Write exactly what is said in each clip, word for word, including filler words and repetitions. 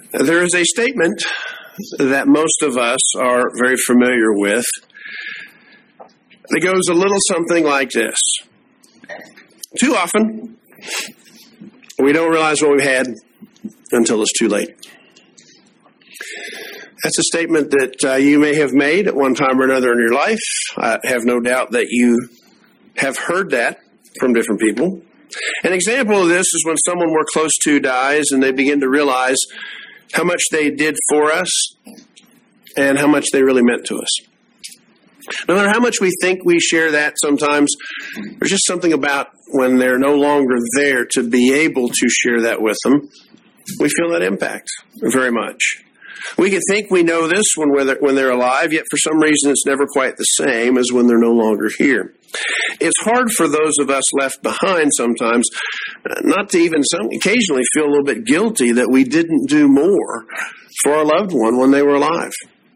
There is a statement that most of us are very familiar with that goes a little something like this. Too often, we don't realize what we've had until it's too late. That's a statement that uh, you may have made at one time or another in your life. I have no doubt that you have heard that from different people. An example of this is when someone we're close to dies and they begin to realize how much they did for us and how much they really meant to us. No matter how much we think we share that, sometimes there's just something about when they're no longer there to be able to share that with them. We feel that impact very much. We can think we know this when we're, when they're alive, yet for some reason it's never quite the same as when they're no longer here. It's hard for those of us left behind sometimes not to even some occasionally feel a little bit guilty that we didn't do more for our loved one when they were alive.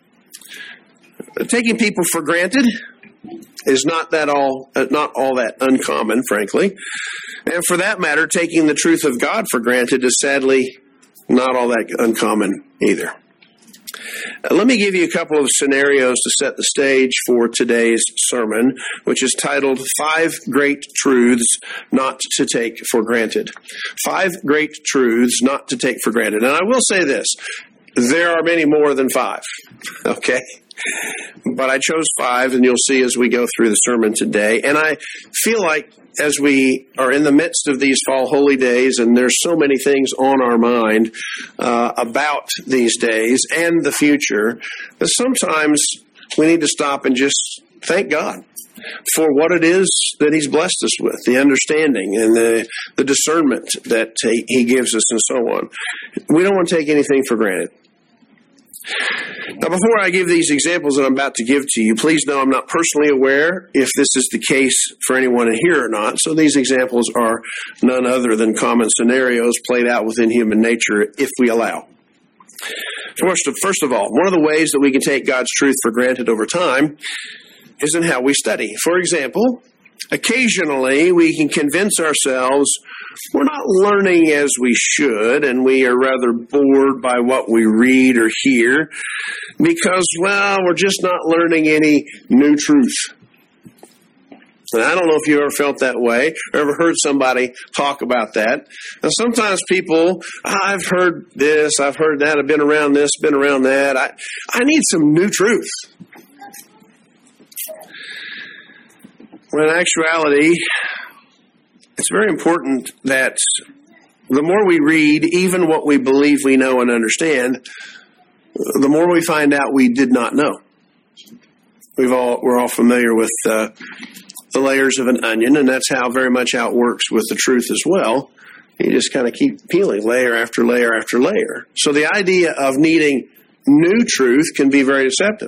Taking people for granted is not that all not all that uncommon, frankly. And for that matter, taking the truth of God for granted is sadly not all that uncommon either. Uh, let me give you a couple of scenarios to set the stage for today's sermon, which is titled Five Great Truths Not to Take for Granted. Five Great Truths Not to Take for Granted. And I will say this, there are many more than five, okay? But I chose five, and you'll see as we go through the sermon today. And I feel like as we are in the midst of these fall holy days, and there's so many things on our mind uh, about these days and the future, that sometimes we need to stop and just thank God for what it is that He's blessed us with, the understanding and the, the discernment that he, he gives us and so on. We don't want to take anything for granted. Now, before I give these examples that I'm about to give to you, please know I'm not personally aware if this is the case for anyone in here or not. So these examples are none other than common scenarios played out within human nature if we allow. First of, first of all, one of the ways that we can take God's truth for granted over time is in how we study. For example, occasionally we can convince ourselves we're not learning as we should, and we are rather bored by what we read or hear because, well, we're just not learning any new truth. And I don't know if you ever felt that way or ever heard somebody talk about that. Now, sometimes people, I've heard this, I've heard that, I've been around this, been around that. I, I need some new truth. When in actuality, it's very important that the more we read, even what we believe we know and understand, the more we find out we did not know. We've all, we're all familiar with uh, the layers of an onion, and that's how very much how it works with the truth as well. You just kind of keep peeling layer after layer after layer. So the idea of needing new truth can be very deceptive.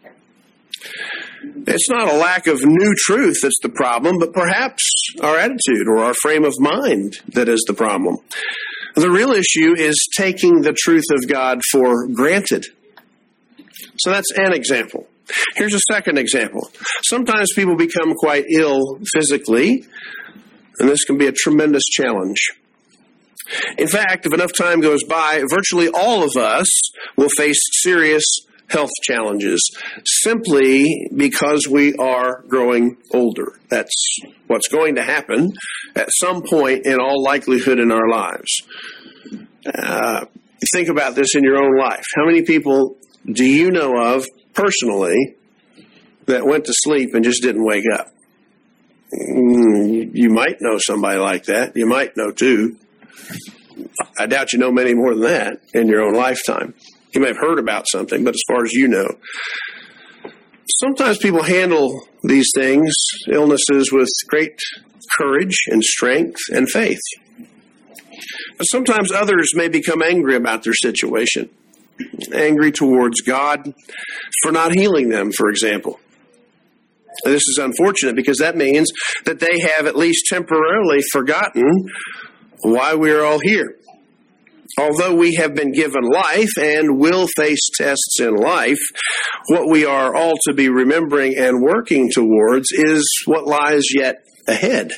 It's not a lack of new truth that's the problem, but perhaps our attitude or our frame of mind that is the problem. The real issue is taking the truth of God for granted. So that's an example. Here's a second example. Sometimes people become quite ill physically, and this can be a tremendous challenge. In fact, if enough time goes by, virtually all of us will face serious health challenges simply because we are growing older. That's what's going to happen at some point in all likelihood in our lives. Uh, think about this in your own life. How many people do you know of personally that went to sleep and just didn't wake up? Mm, you might know somebody like that. You might know two. I doubt you know many more than that in your own lifetime. You may have heard about something, but as far as you know, sometimes people handle these things, illnesses, with great courage and strength and faith. But sometimes others may become angry about their situation, angry towards God for not healing them, for example. And this is unfortunate because that means that they have at least temporarily forgotten why we are all here. Although we have been given life and will face tests in life, what we are all to be remembering and working towards is what lies yet ahead.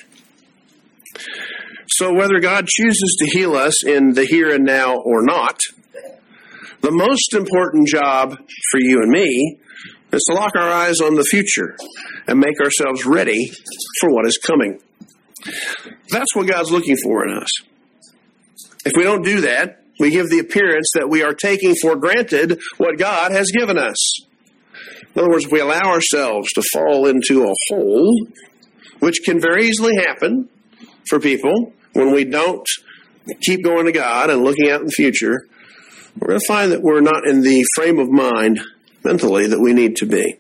So whether God chooses to heal us in the here and now or not, The most important job for you and me is to lock our eyes on the future and make ourselves ready for what is coming. That's what God's looking for in us. If we don't do that, we give the appearance that we are taking for granted what God has given us. In other words, if we allow ourselves to fall into a hole, which can very easily happen for people when we don't keep going to God and looking out in the future, we're going to find that we're not in the frame of mind mentally that we need to be.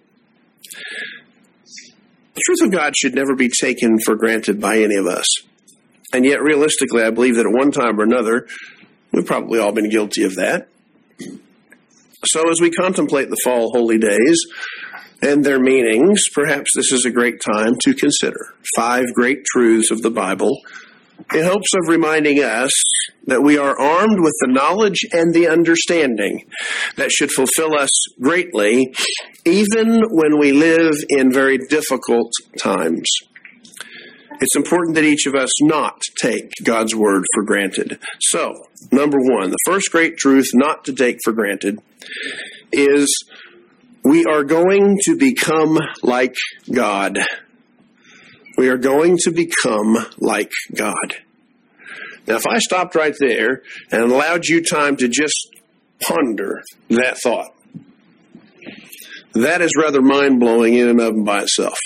The truth of God should never be taken for granted by any of us. And yet, realistically, I believe that at one time or another, we've probably all been guilty of that. So as we contemplate the fall holy days and their meanings, perhaps this is a great time to consider five great truths of the Bible in hopes of reminding us that we are armed with the knowledge and the understanding that should fulfill us greatly, even when we live in very difficult times. It's important that each of us not take God's word for granted. So, number one, the first great truth not to take for granted is we are going to become like God. We are going to become like God. Now, if I stopped right there and allowed you time to just ponder that thought, that is rather mind-blowing in and of and by itself.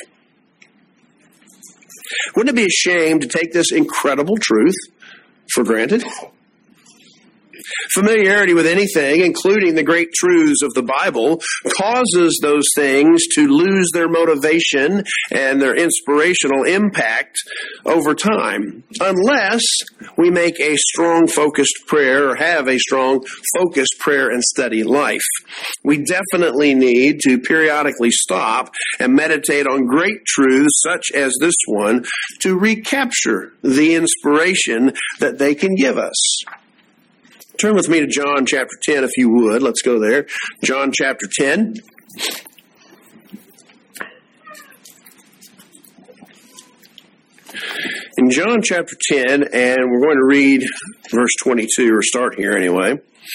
Wouldn't it be a shame to take this incredible truth for granted? Familiarity with anything, including the great truths of the Bible, causes those things to lose their motivation and their inspirational impact over time, unless we make a strong, focused prayer or have a strong, focused prayer and study life. We definitely need to periodically stop and meditate on great truths such as this one to recapture the inspiration that they can give us. Turn with me to John chapter ten, if you would. Let's go there. John chapter ten. In John chapter ten, and we're going to read verse twenty-two, or start here anyway.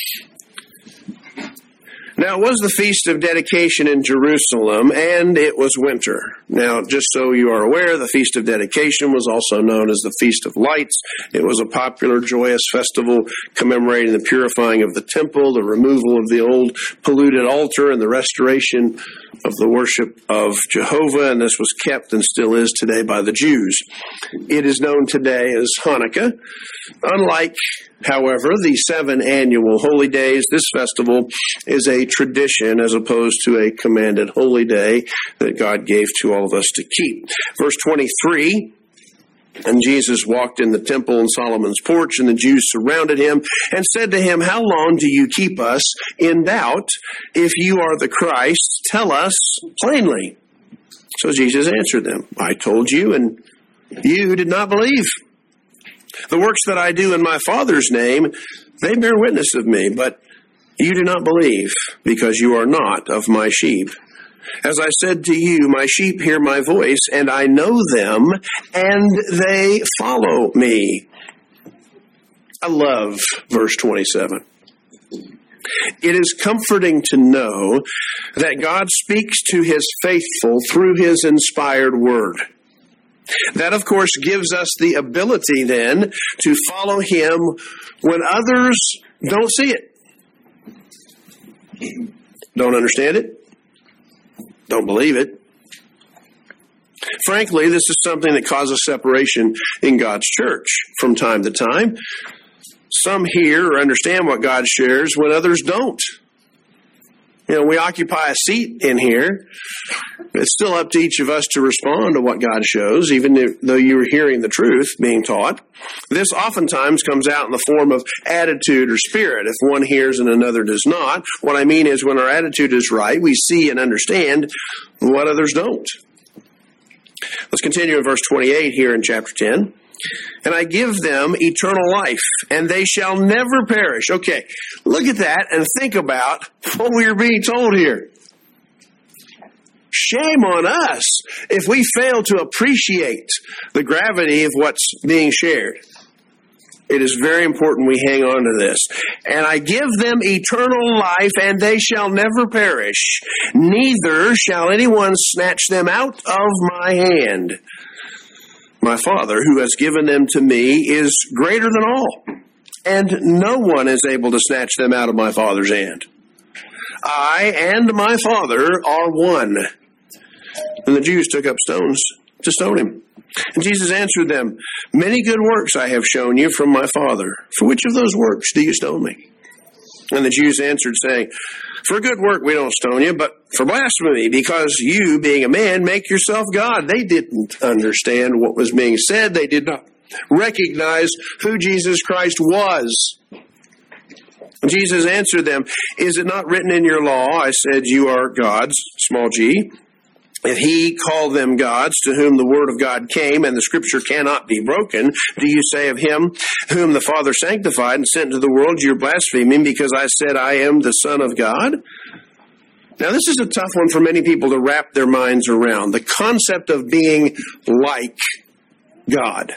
Now, it was the Feast of Dedication in Jerusalem, and it was winter. Now, just so you are aware, the Feast of Dedication was also known as the Feast of Lights. It was a popular, joyous festival commemorating the purifying of the temple, the removal of the old polluted altar, and the restoration of the worship of Jehovah, and this was kept and still is today by the Jews. It is known today as Hanukkah. Unlike, however, the seven annual holy days, this festival is a tradition as opposed to a commanded holy day that God gave to all of us to keep. Verse twenty-three, and Jesus walked in the temple in Solomon's porch, and the Jews surrounded him and said to him, "How long do you keep us in doubt? If you are the Christ, tell us plainly." So Jesus answered them, "I told you, and you did not believe. The works that I do in my Father's name, they bear witness of me, but you do not believe, because you are not of my sheep. As I said to you, my sheep hear my voice, and I know them, and they follow me." I love verse twenty-seven. It is comforting to know that God speaks to his faithful through his inspired word. That, of course, gives us the ability then to follow him when others don't see it, don't understand it, don't believe it. Frankly, this is something that causes separation in God's church from time to time. Some hear or understand what God shares when others don't. You know, we occupy a seat in here. It's still up to each of us to respond to what God shows, even if, though you're hearing the truth being taught. This oftentimes comes out in the form of attitude or spirit, if one hears and another does not. What I mean is when our attitude is right, we see and understand what others don't. Let's continue in verse twenty-eight here in chapter ten. "And I give them eternal life, and they shall never perish." Okay, look at that and think about what we are being told here. Shame on us if we fail to appreciate the gravity of what's being shared. It is very important we hang on to this. And I give them eternal life, and they shall never perish. Neither shall anyone snatch them out of my hand. My Father, who has given them to me, is greater than all, and no one is able to snatch them out of my Father's hand. I and my Father are one. And the Jews took up stones to stone him. And Jesus answered them, many good works I have shown you from my Father. For which of those works do you stone me? And the Jews answered, saying, for good work we don't stone you, but for blasphemy, because you, being a man, make yourself God. They didn't understand what was being said. They did not recognize who Jesus Christ was. And Jesus answered them, is it not written in your law, I said you are gods, small g? If he called them gods, to whom the word of God came, and the scripture cannot be broken, do you say of him whom the Father sanctified and sent into the world, you're blaspheming because I said I am the Son of God? Now, this is a tough one for many people to wrap their minds around. The concept of being like God.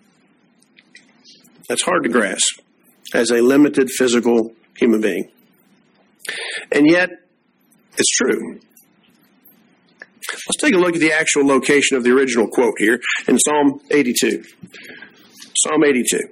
That's hard to grasp as a limited physical human being. And yet, it's true. Let's take a look at the actual location of the original quote here in Psalm eighty-two. Psalm eighty-two.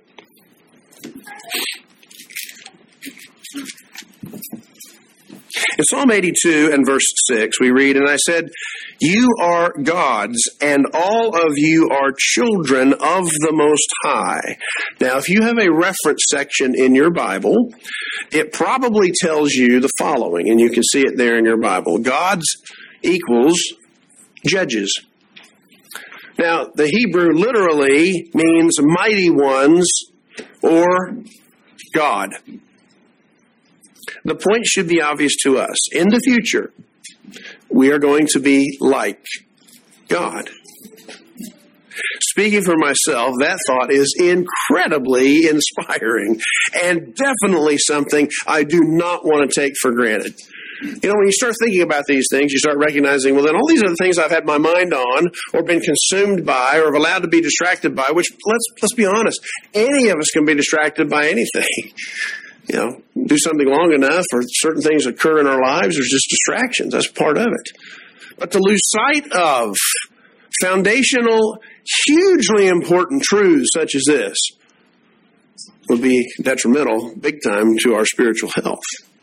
In Psalm eighty-two and verse six, we read, and I said, you are gods, and all of you are children of the Most High. Now, if you have a reference section in your Bible, it probably tells you the following, and you can see it there in your Bible. Gods equals judges. Now, the Hebrew literally means mighty ones or God. The point should be obvious to us. In the future, we are going to be like God. Speaking for myself, that thought is incredibly inspiring and definitely something I do not want to take for granted. You know, when you start thinking about these things, you start recognizing, well, then all these are the things I've had my mind on or been consumed by or have allowed to be distracted by, which, let's let's be honest, any of us can be distracted by anything. You know, do something long enough or certain things occur in our lives, there's just distractions. That's part of it. But to lose sight of foundational, hugely important truths such as this would be detrimental, big time, to our spiritual health.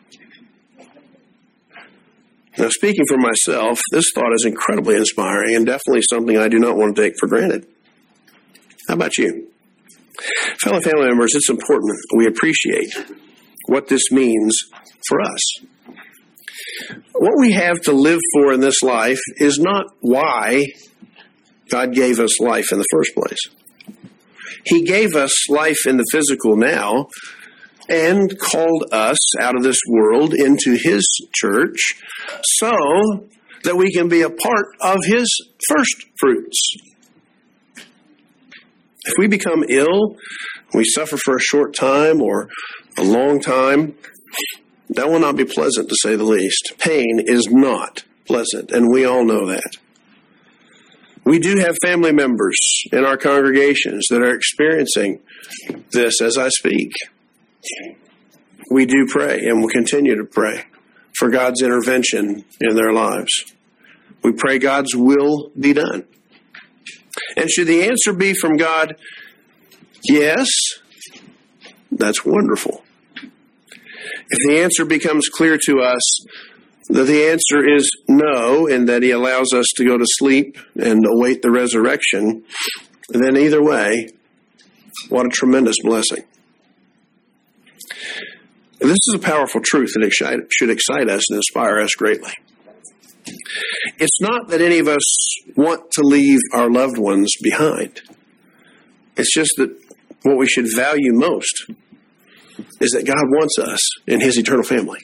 Now, speaking for myself, this thought is incredibly inspiring and definitely something I do not want to take for granted. How about you? Fellow family members, it's important we appreciate what this means for us. What we have to live for in this life is not why God gave us life in the first place. He gave us life in the physical now and called us out of this world into His church so that we can be a part of His first fruits. If we become ill, we suffer for a short time or a long time, that will not be pleasant, to say the least. Pain is not pleasant, and we all know that. We do have family members in our congregations that are experiencing this as I speak. We do pray and will continue to pray for God's intervention in their lives. We pray God's will be done. And should the answer be from God, yes, that's wonderful. If the answer becomes clear to us that the answer is no, and that He allows us to go to sleep and await the resurrection, then either way, what a tremendous blessing. This is a powerful truth that excite, should excite us and inspire us greatly. It's not that any of us want to leave our loved ones behind. It's just that what we should value most is that God wants us in His eternal family.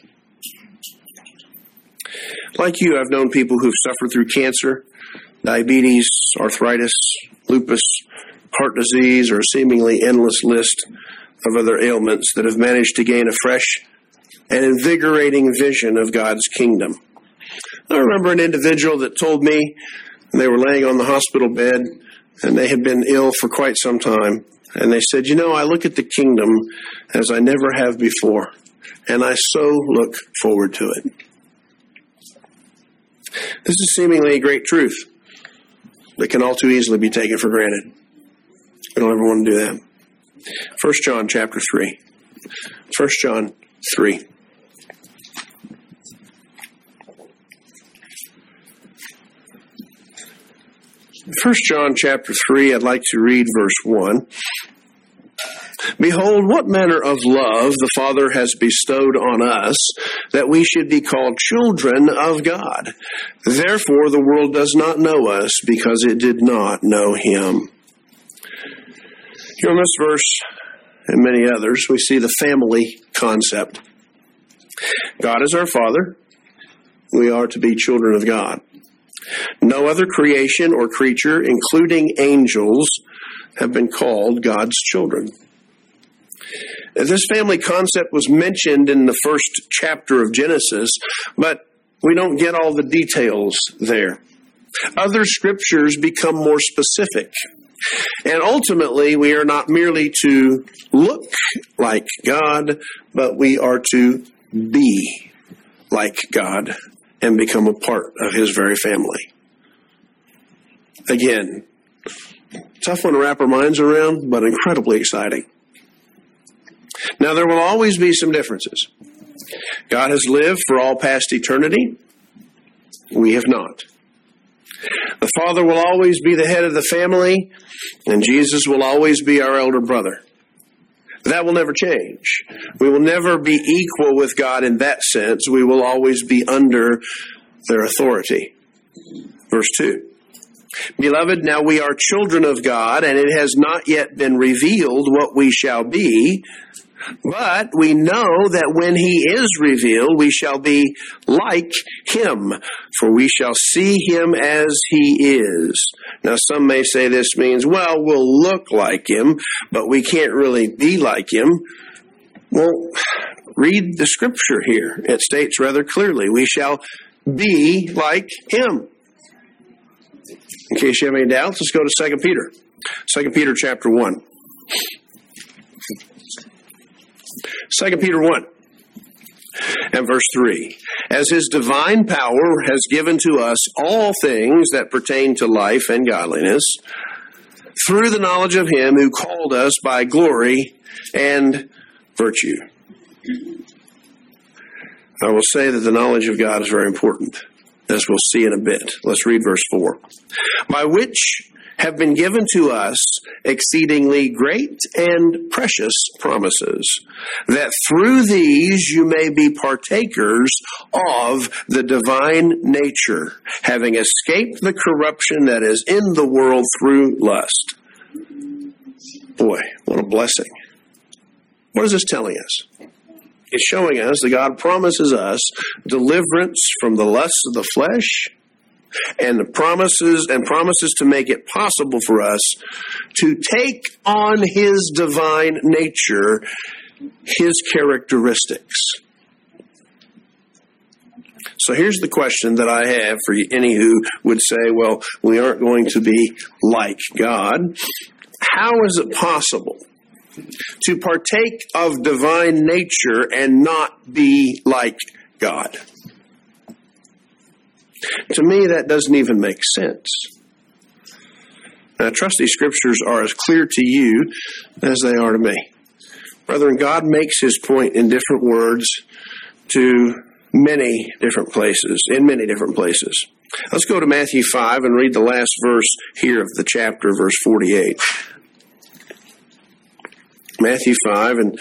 Like you, I've known people who've suffered through cancer, diabetes, arthritis, lupus, heart disease, or a seemingly endless list of other ailments that have managed to gain a fresh and invigorating vision of God's kingdom. I remember an individual that told me they were laying on the hospital bed and they had been ill for quite some time. And they said, you know, I look at the kingdom as I never have before, and I so look forward to it. This is seemingly a great truth that can all too easily be taken for granted. We don't ever want to do that. First John chapter three. First John three. First John chapter three, I'd like to read verse one. Behold, what manner of love the Father has bestowed on us, that we should be called children of God. Therefore the world does not know us, because it did not know him. Here in this verse, and many others, we see the family concept. God is our Father. We are to be children of God. No other creation or creature, including angels, have been called God's children. This family concept was mentioned in the first chapter of Genesis, but we don't get all the details there. Other scriptures become more specific. And ultimately, we are not merely to look like God, but we are to be like God and become a part of his very family. Again, tough one to wrap our minds around, but incredibly exciting. Now, there will always be some differences. God has lived for all past eternity. We have not. The Father will always be the head of the family, and Jesus will always be our elder brother. That will never change. We will never be equal with God in that sense. We will always be under their authority. Verse two. Beloved, now we are children of God, and it has not yet been revealed what we shall be. But we know that when he is revealed, we shall be like him, for we shall see him as he is. Now, some may say this means, well, we'll look like him, but we can't really be like him. Well, read the scripture here. It states rather clearly, we shall be like him. In case you have any doubts, let's go to Second Peter. Second Peter chapter one. Second Peter one and verse three. As his divine power has given to us all things that pertain to life and godliness, through the knowledge of him who called us by glory and virtue. I will say that the knowledge of God is very important, as we'll see in a bit. Let's read verse four. By which have been given to us exceedingly great and precious promises, that through these you may be partakers of the divine nature, having escaped the corruption that is in the world through lust. Boy, what a blessing. What is this telling us? It's showing us that God promises us deliverance from the lusts of the flesh, and the promises and promises to make it possible for us to take on his divine nature, his characteristics. So here's the question that I have for any who would say, well, we aren't going to be like God. How is it possible to partake of divine nature and not be like God? To me, that doesn't even make sense. And I trust these scriptures are as clear to you as they are to me. Brethren, God makes his point in different words to many different places, in many different places. Let's go to Matthew five and read the last verse here of the chapter, verse forty-eight. Matthew five, and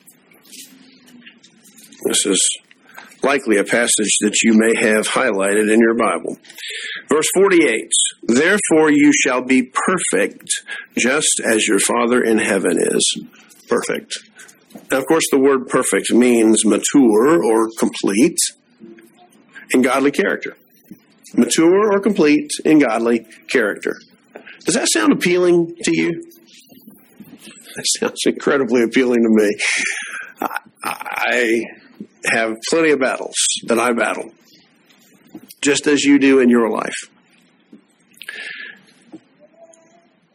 this is likely a passage that you may have highlighted in your Bible. Verse forty-eight, therefore you shall be perfect, just as your Father in heaven is perfect. Now, of course, the word perfect means mature or complete in godly character. Mature or complete in godly character. Does that sound appealing to you? That sounds incredibly appealing to me. I... I have plenty of battles that I battle, just as you do in your life.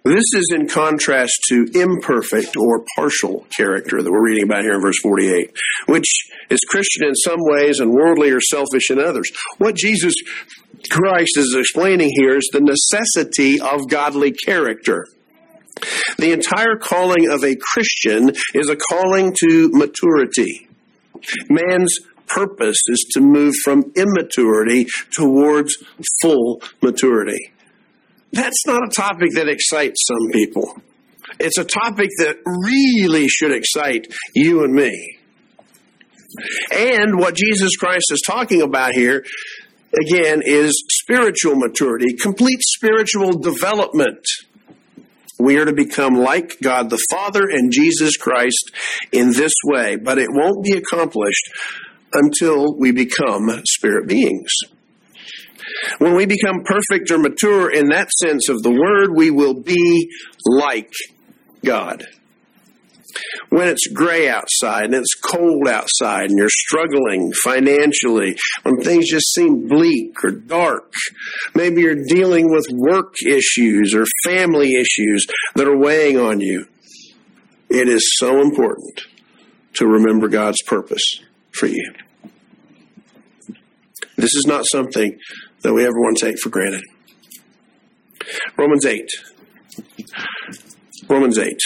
This is in contrast to imperfect or partial character that we're reading about here in verse forty-eight, which is Christian in some ways and worldly or selfish in others. What Jesus Christ is explaining here is the necessity of godly character. The entire calling of a Christian is a calling to maturity. Man's purpose is to move from immaturity towards full maturity. That's not a topic that excites some people. It's a topic that really should excite you and me. And what Jesus Christ is talking about here, again, is spiritual maturity, complete spiritual development. We are to become like God the Father and Jesus Christ in this way, but it won't be accomplished until we become spirit beings. When we become perfect or mature in that sense of the word, we will be like God. When it's gray outside and it's cold outside and you're struggling financially, when things just seem bleak or dark, maybe you're dealing with work issues or family issues that are weighing on you, it is so important to remember God's purpose for you. This is not something that we ever want to take for granted. Romans eight. Romans eight.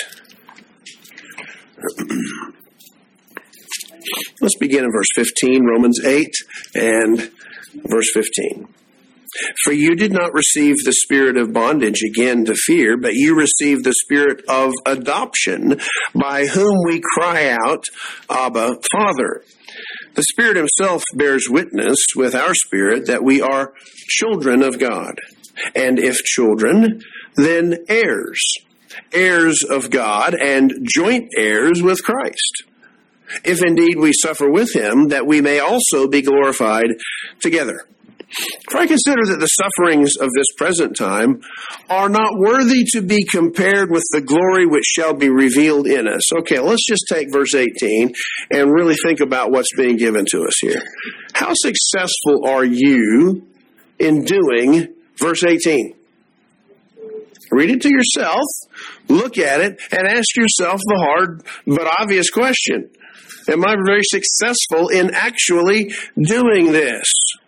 Let's begin in verse fifteen, Romans eight and verse fifteen. For you did not receive the spirit of bondage again to fear, but you received the spirit of adoption, by whom we cry out, Abba, Father. The Spirit himself bears witness with our spirit that we are children of God. And if children, then heirs. Heirs of God and joint heirs with Christ. If indeed we suffer with him, that we may also be glorified together. For I consider that the sufferings of this present time are not worthy to be compared with the glory which shall be revealed in us. Okay, let's just take verse eighteen and really think about what's being given to us here. How successful are you in doing verse eighteen? Read it to yourself, look at it, and ask yourself the hard but obvious question. Am I very successful in actually doing this?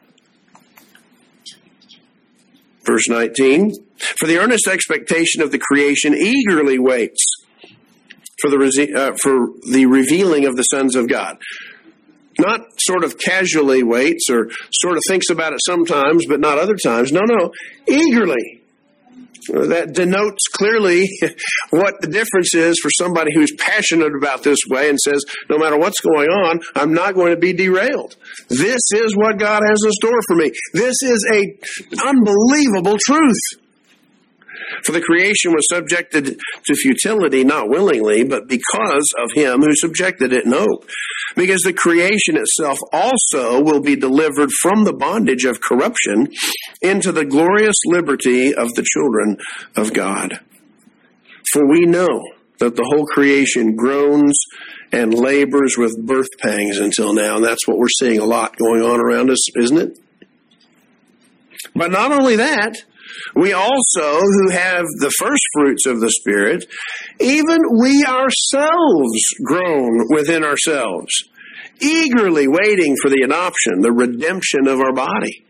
Verse nineteen, for the earnest expectation of the creation eagerly waits for the uh, for the revealing of the sons of God. Not sort of casually waits or sort of thinks about it sometimes, but not other times. No, no, eagerly. That denotes clearly what the difference is for somebody who's passionate about this way and says, no matter what's going on, I'm not going to be derailed. This is what God has in store for me. This is a unbelievable truth. For the creation was subjected to futility, not willingly, but because of him who subjected it in hope. Because the creation itself also will be delivered from the bondage of corruption into the glorious liberty of the children of God. For we know that the whole creation groans and labors with birth pangs until now. And that's what we're seeing a lot going on around us, isn't it? But not only that, we also, who have the first fruits of the Spirit, even we ourselves groan within ourselves, eagerly waiting for the adoption, the redemption of our body.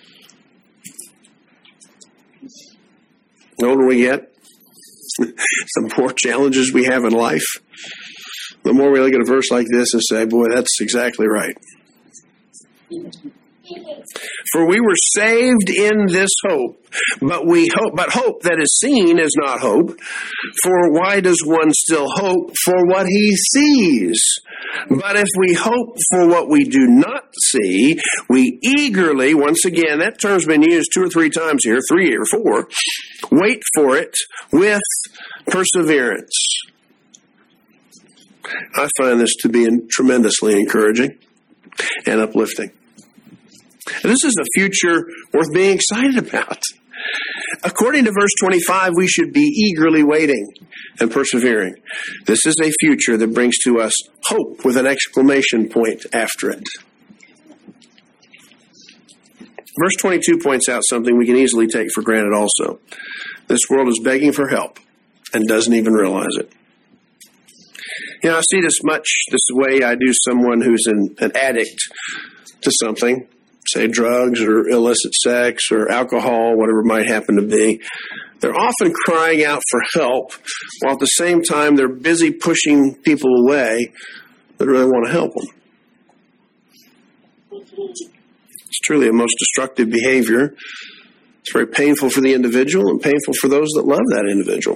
The older we get, the more challenges we have in life, the more we look at a verse like this and say, boy, that's exactly right. For we were saved in this hope, but we hope, but hope that is seen is not hope. For why does one still hope for what he sees? But if we hope for what we do not see, we eagerly, once again, that term's been used two or three times here, three or four, wait for it with perseverance. I find this to be tremendously encouraging and uplifting. And this is a future worth being excited about. According to verse twenty-five, we should be eagerly waiting and persevering. This is a future that brings to us hope with an exclamation point after it. Verse twenty-two points out something we can easily take for granted also. This world is begging for help. and doesn't even realize it. You know, I see this much this way I do someone who's an, an addict to something, say drugs or illicit sex or alcohol, whatever it might happen to be. They're often crying out for help, while at the same time they're busy pushing people away that really want to help them. It's truly a most destructive behavior. It's very painful for the individual and painful for those that love that individual.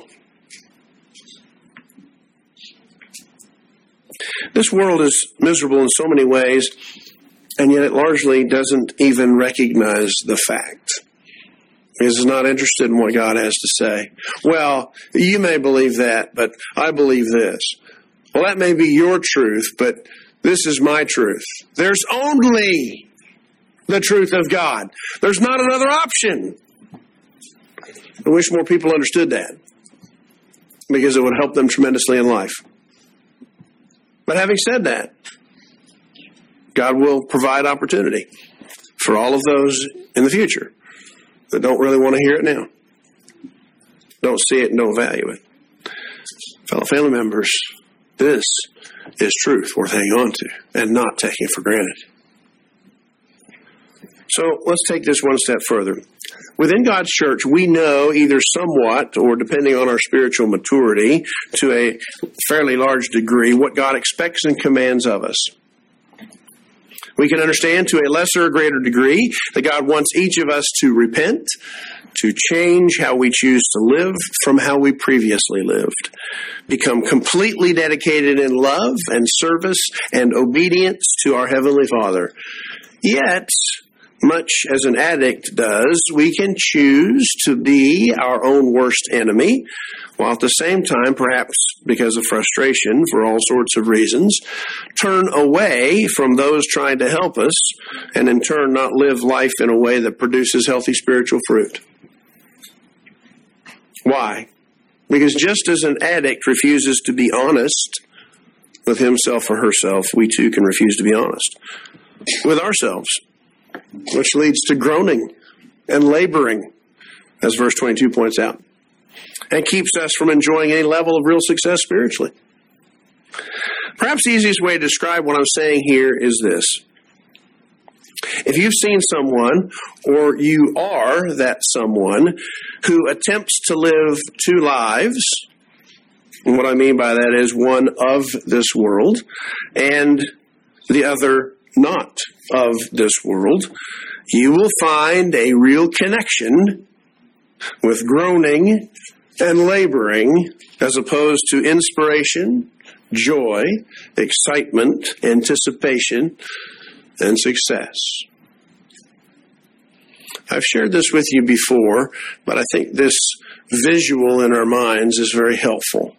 This world is miserable in so many ways, and yet it largely doesn't even recognize the fact. Because it's not interested in what God has to say. Well, you may believe that, but I believe this. Well, that may be your truth, but this is my truth. There's only the truth of God. There's not another option. I wish more people understood that, because it would help them tremendously in life. But having said that, God will provide opportunity for all of those in the future that don't really want to hear it now, don't see it and don't value it. Fellow family members, this is truth worth hanging on to and not taking for granted. So let's take this one step further. Within God's church, we know either somewhat, or depending on our spiritual maturity, to a fairly large degree, what God expects and commands of us. We can understand to a lesser or greater degree that God wants each of us to repent, to change how we choose to live from how we previously lived, become completely dedicated in love and service and obedience to our Heavenly Father. Yet, much as an addict does, we can choose to be our own worst enemy, while at the same time, perhaps because of frustration for all sorts of reasons, turn away from those trying to help us, and in turn not live life in a way that produces healthy spiritual fruit. Why? Because just as an addict refuses to be honest with himself or herself, we too can refuse to be honest with ourselves, which leads to groaning and laboring, as verse twenty-two points out, and keeps us from enjoying any level of real success spiritually. Perhaps the easiest way to describe what I'm saying here is this. If you've seen someone, or you are that someone, who attempts to live two lives, and what I mean by that is one of this world and the other not of this world, you will find a real connection with groaning and laboring, as opposed to inspiration, joy, excitement, anticipation, and success. I've shared this with you before, but I think this visual in our minds is very helpful.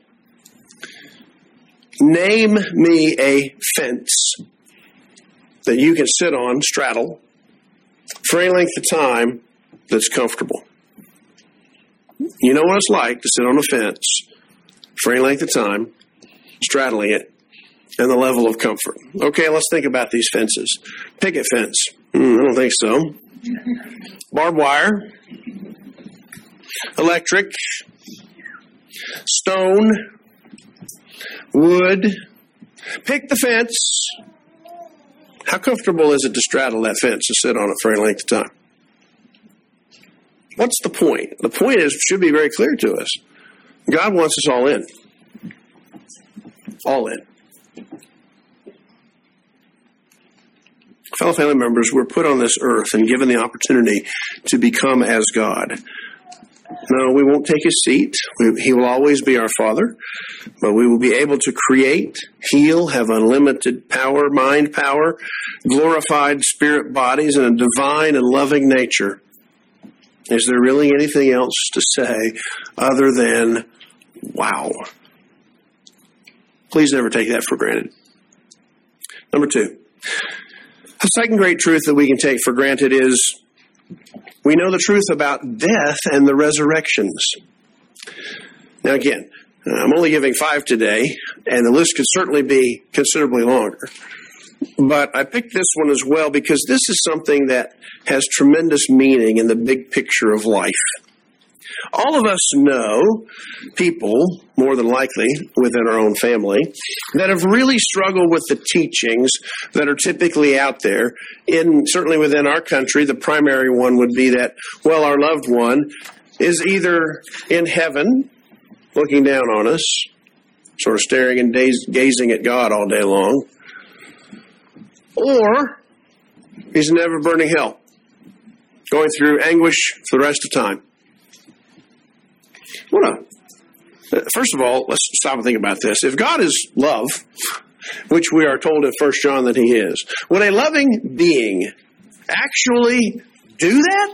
Name me a fence that you can sit on, straddle, for any length of time that's comfortable. You know what it's like to sit on a fence for any length of time, straddling it, and the level of comfort. Okay, let's think about these fences. Picket fence. Mm, I don't think so. Barbed wire. Electric. Stone. Wood. Pick the fence. How comfortable is it to straddle that fence and sit on it for any length of time? What's the point? The point is, should be very clear to us. God wants us all in. All in. Fellow family members, we're put on this earth and given the opportunity to become as God. No, we won't take his seat. We, he will always be our Father. But we will be able to create, heal, have unlimited power, mind power, glorified spirit bodies, and a divine and loving nature. Is there really anything else to say other than, wow? Please never take that for granted. Number two. The second great truth that we can take for granted is we know the truth about death and the resurrections. Now again, I'm only giving five today, and the list could certainly be considerably longer. But I picked this one as well because this is something that has tremendous meaning in the big picture of life. All of us know people, more than likely within our own family, that have really struggled with the teachings that are typically out there. In certainly within our country, the primary one would be that, well, our loved one is either in heaven, looking down on us, sort of staring and daz- gazing at God all day long, or he's in ever-burning hell, going through anguish for the rest of time. What a, first of all, let's stop and think about this. If God is love, which we are told in First John that he is, would a loving being actually do that?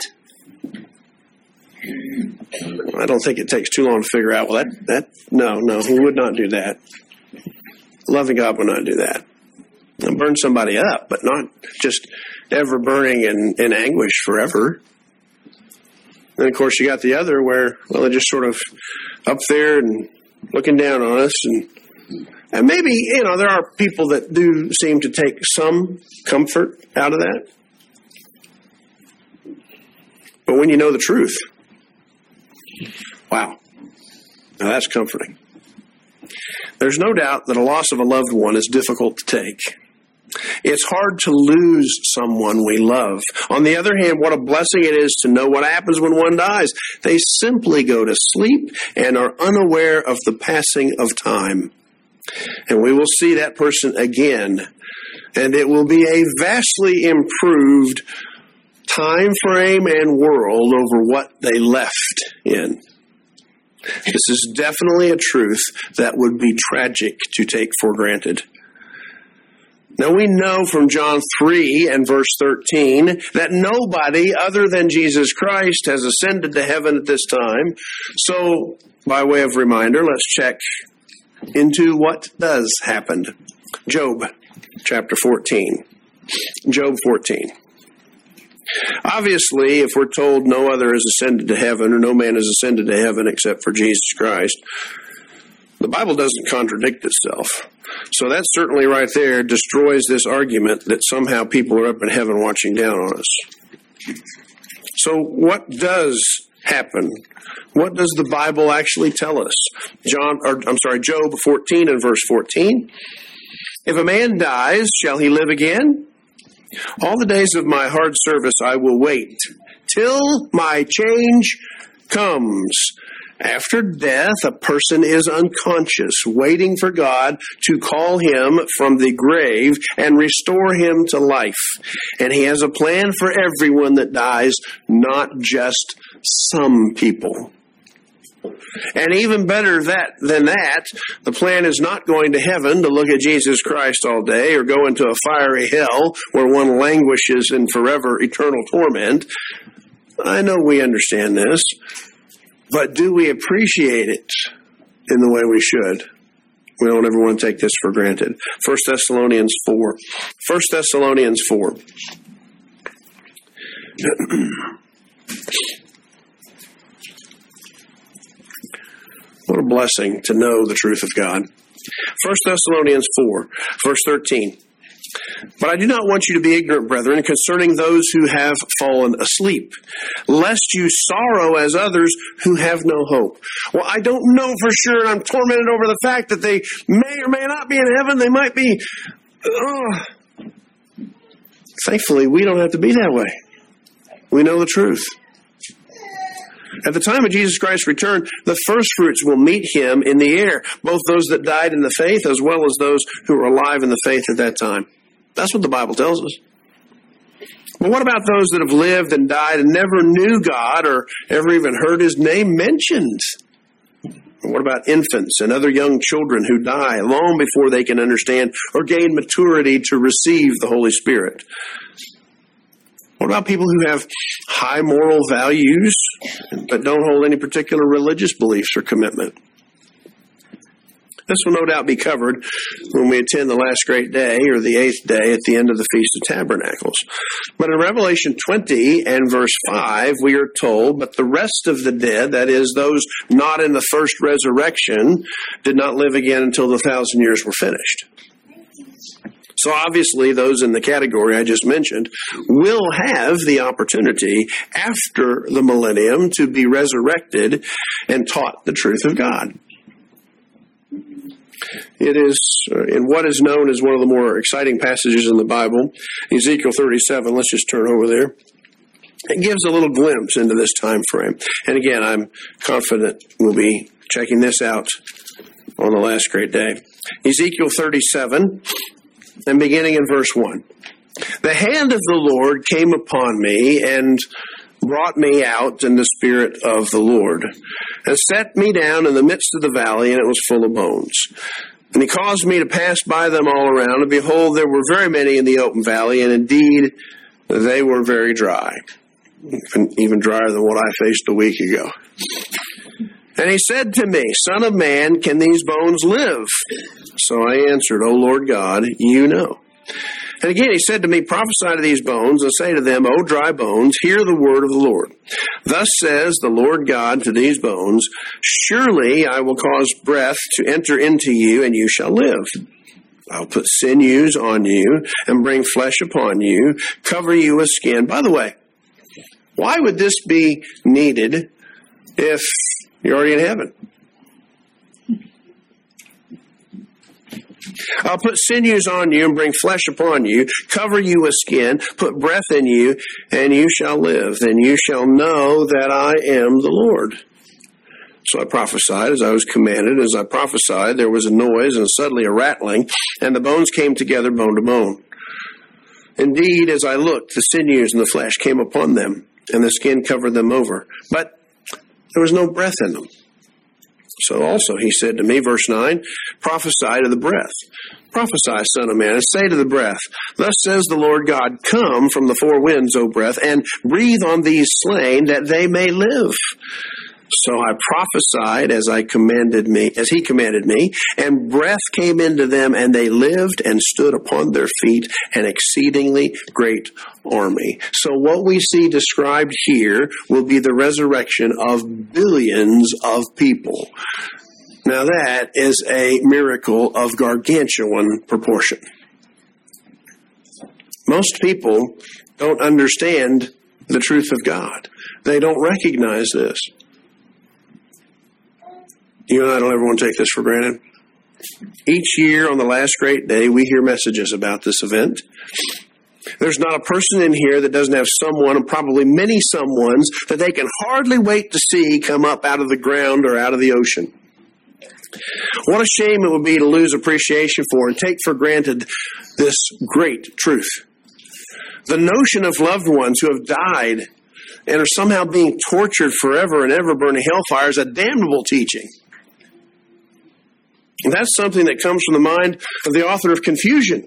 I don't think it takes too long to figure out. Well, that, that no, no, he would not do that. Loving God would not do that. He'll burn somebody up, but not just ever burning in, in anguish forever. And of course, you got the other where, well, they're just sort of up there and looking down on us. And, and maybe, you know, there are people that do seem to take some comfort out of that. But when you know the truth, wow, now that's comforting. There's no doubt that a loss of a loved one is difficult to take. It's hard to lose someone we love. On the other hand, what a blessing it is to know what happens when one dies. They simply go to sleep and are unaware of the passing of time. And we will see that person again. And it will be a vastly improved time frame and world over what they left in. This is definitely a truth that would be tragic to take for granted. Now we know from John three and verse thirteen that nobody other than Jesus Christ has ascended to heaven at this time. So, by way of reminder, let's check into what does happen. Job chapter fourteen. Job fourteen. Obviously, if we're told no other has ascended to heaven, or no man has ascended to heaven except for Jesus Christ, the Bible doesn't contradict itself. So that certainly right there destroys this argument that somehow people are up in heaven watching down on us. So what does happen? What does the Bible actually tell us? John, or I'm sorry, Job fourteen and verse fourteen. If a man dies, shall he live again? All the days of my hard service I will wait, till my change comes. After death, a person is unconscious, waiting for God to call him from the grave and restore him to life. And he has a plan for everyone that dies, not just some people. And even better that than that, the plan is not going to heaven to look at Jesus Christ all day or go into a fiery hell where one languishes in forever eternal torment. I know we understand this, but do we appreciate it in the way we should? We don't ever want to take this for granted. First Thessalonians four. First Thessalonians four. What a blessing to know the truth of God. First Thessalonians four, verse thirteen. But I do not want you to be ignorant, brethren, concerning those who have fallen asleep, lest you sorrow as others who have no hope. Well, I don't know for sure, and I'm tormented over the fact that they may or may not be in heaven. They might be. Oh. Thankfully, we don't have to be that way. We know the truth. At the time of Jesus Christ's return, the first fruits will meet him in the air, both those that died in the faith as well as those who are alive in the faith at that time. That's what the Bible tells us. But what about those that have lived and died and never knew God or ever even heard his name mentioned? What about infants and other young children who die long before they can understand or gain maturity to receive the Holy Spirit? What about people who have high moral values but don't hold any particular religious beliefs or commitment? This will no doubt be covered when we attend the last great day or the eighth day at the end of the Feast of Tabernacles. But in Revelation twenty and verse five, we are told, but the rest of the dead, that is, those not in the first resurrection, did not live again until the thousand years were finished. So obviously those in the category I just mentioned will have the opportunity after the millennium to be resurrected and taught the truth of God. It is in what is known as one of the more exciting passages in the Bible, Ezekiel thirty-seven. Let's just turn over there. It gives a little glimpse into this time frame. And again, I'm confident we'll be checking this out on the last great day. Ezekiel thirty-seven, and beginning in verse one. The hand of the Lord came upon me and brought me out in the spirit of the Lord, and set me down in the midst of the valley, and it was full of bones. And he caused me to pass by them all around, and behold, there were very many in the open valley, and indeed they were very dry, even drier than what I faced a week ago. And he said to me, Son of man, can these bones live? So I answered, O Lord God, you know. And again he said to me, Prophesy to these bones, and say to them, O dry bones, hear the word of the Lord. Thus says the Lord God to these bones, Surely I will cause breath to enter into you, and you shall live. I'll put sinews on you, and bring flesh upon you, cover you with skin. By the way, why would this be needed if you're already in heaven? I'll put sinews on you and bring flesh upon you, cover you with skin, put breath in you, and you shall live. Then you shall know that I am the Lord. So I prophesied as I was commanded. As I prophesied, there was a noise and suddenly a rattling, and the bones came together bone to bone. Indeed, as I looked, the sinews and the flesh came upon them, and the skin covered them over. But there was no breath in them. So also he said to me, verse nine, Prophesy to the breath. Prophesy, son of man, and say to the breath, Thus says the Lord God, Come from the four winds, O breath, and breathe on these slain, that they may live. So I prophesied as I commanded me, as he commanded me, and breath came into them, and they lived and stood upon their feet, an exceedingly great army. So what we see described here will be the resurrection of billions of people. Now that is a miracle of gargantuan proportion. Most people don't understand the truth of God. They don't recognize this. You and I don't ever want to take this for granted. Each year on the last great day, we hear messages about this event. There's not a person in here that doesn't have someone, and probably many someones, that they can hardly wait to see come up out of the ground or out of the ocean. What a shame it would be to lose appreciation for and take for granted this great truth. The notion of loved ones who have died and are somehow being tortured forever and ever burning hellfire is a damnable teaching. And that's something that comes from the mind of the author of confusion.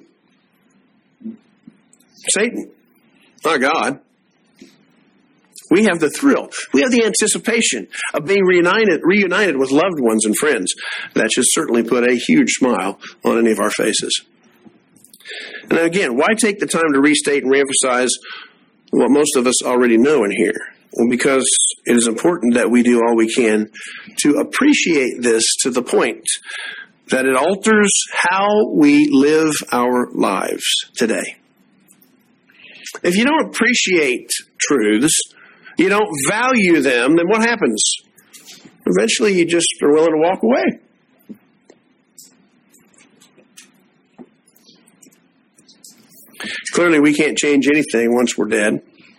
Satan, not God. We have the thrill. We have the anticipation of being reunited, reunited with loved ones and friends. That should certainly put a huge smile on any of our faces. And again, why take the time to restate and reemphasize what most of us already know in here? Well, because it is important that we do all we can to appreciate this to the point that it alters how we live our lives today. If you don't appreciate truths, you don't value them, then what happens? Eventually you just are willing to walk away. Clearly we can't change anything once we're dead.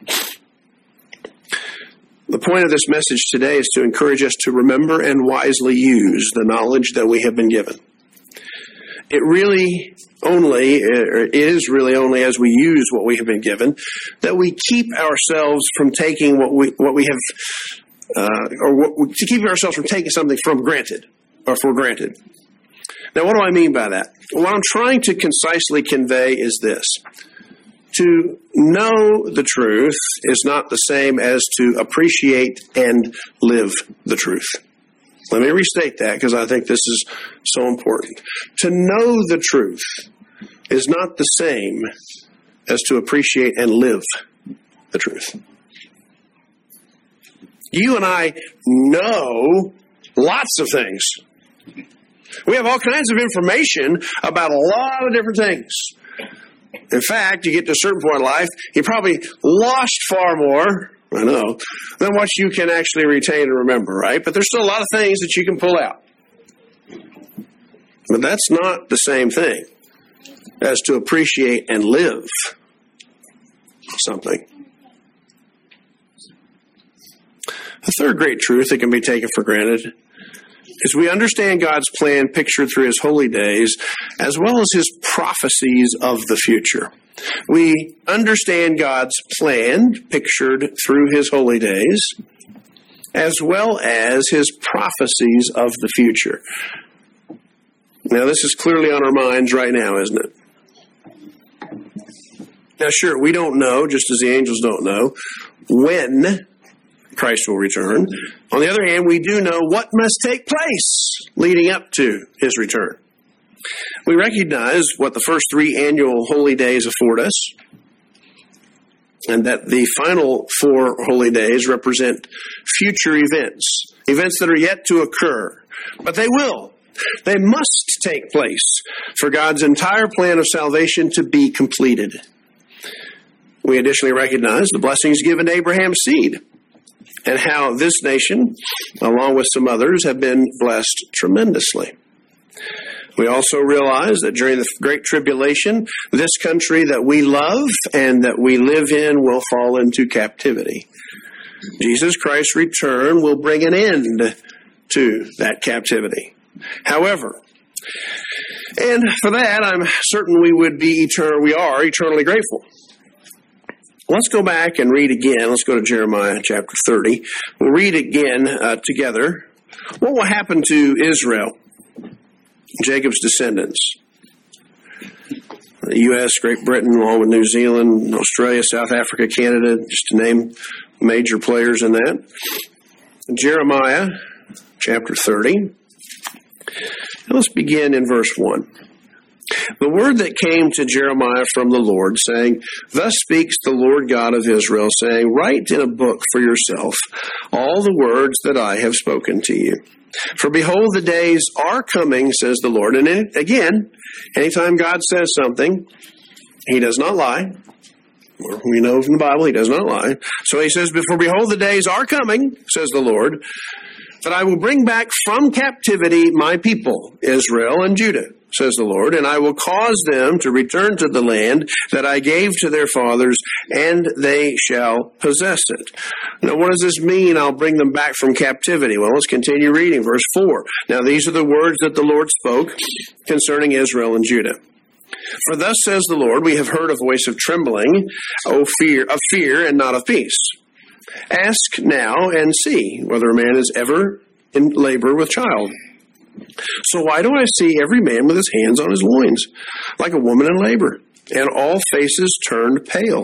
The point of this message today is to encourage us to remember and wisely use the knowledge that we have been given. It really only, or it is really only as we use what we have been given that we keep ourselves from taking what we what we have, uh, or what, to keep ourselves from taking something from granted or for granted. Now, what do I mean by that? What I'm trying to concisely convey is this. To know the truth is not the same as to appreciate and live the truth. Let me restate that because I think this is so important. To know the truth is not the same as to appreciate and live the truth. You and I know lots of things. We have all kinds of information about a lot of different things. In fact, you get to a certain point in life, you probably lost far more, I know, than what you can actually retain and remember, right? But there's still a lot of things that you can pull out. But that's not the same thing as to appreciate and live something. The third great truth that can be taken for granted is we understand God's plan pictured through his holy days as well as his prophecies of the future. We understand God's plan pictured through his holy days as well as his prophecies of the future. Now, this is clearly on our minds right now, isn't it? Now, sure, we don't know, just as the angels don't know, when Christ will return. On the other hand, we do know what must take place leading up to his return. We recognize what the first three annual holy days afford us, and that the final four holy days represent future events, events that are yet to occur. But they will. They must take place for God's entire plan of salvation to be completed. We additionally recognize the blessings given to Abraham's seed, and how this nation, along with some others, have been blessed tremendously. We also realize that during the Great Tribulation, this country that we love and that we live in will fall into captivity. Jesus Christ's return will bring an end to that captivity. However, and for that, I'm certain we would be eternal, we are eternally grateful. Let's go back and read again. Let's go to Jeremiah chapter thirty. We'll read again uh, together. What will happen to Israel, Jacob's descendants? The U S, Great Britain, along with New Zealand, Australia, South Africa, Canada, just to name major players in that. Jeremiah chapter thirty. And let's begin in verse one. The word that came to Jeremiah from the Lord, saying, Thus speaks the Lord God of Israel, saying, Write in a book for yourself all the words that I have spoken to you. For behold, the days are coming, says the Lord. And again, anytime God says something, he does not lie. We know from the Bible he does not lie. So he says, For behold, the days are coming, says the Lord, that I will bring back from captivity my people, Israel and Judah, says the Lord, and I will cause them to return to the land that I gave to their fathers, and they shall possess it. Now, what does this mean, I'll bring them back from captivity? Well, let's continue reading, verse four. Now, these are the words that the Lord spoke concerning Israel and Judah. For thus says the Lord, we have heard a voice of trembling, O fear, of fear and not of peace. Ask now and see whether a man is ever in labor with child. So why do I see every man with his hands on his loins, like a woman in labor, and all faces turned pale?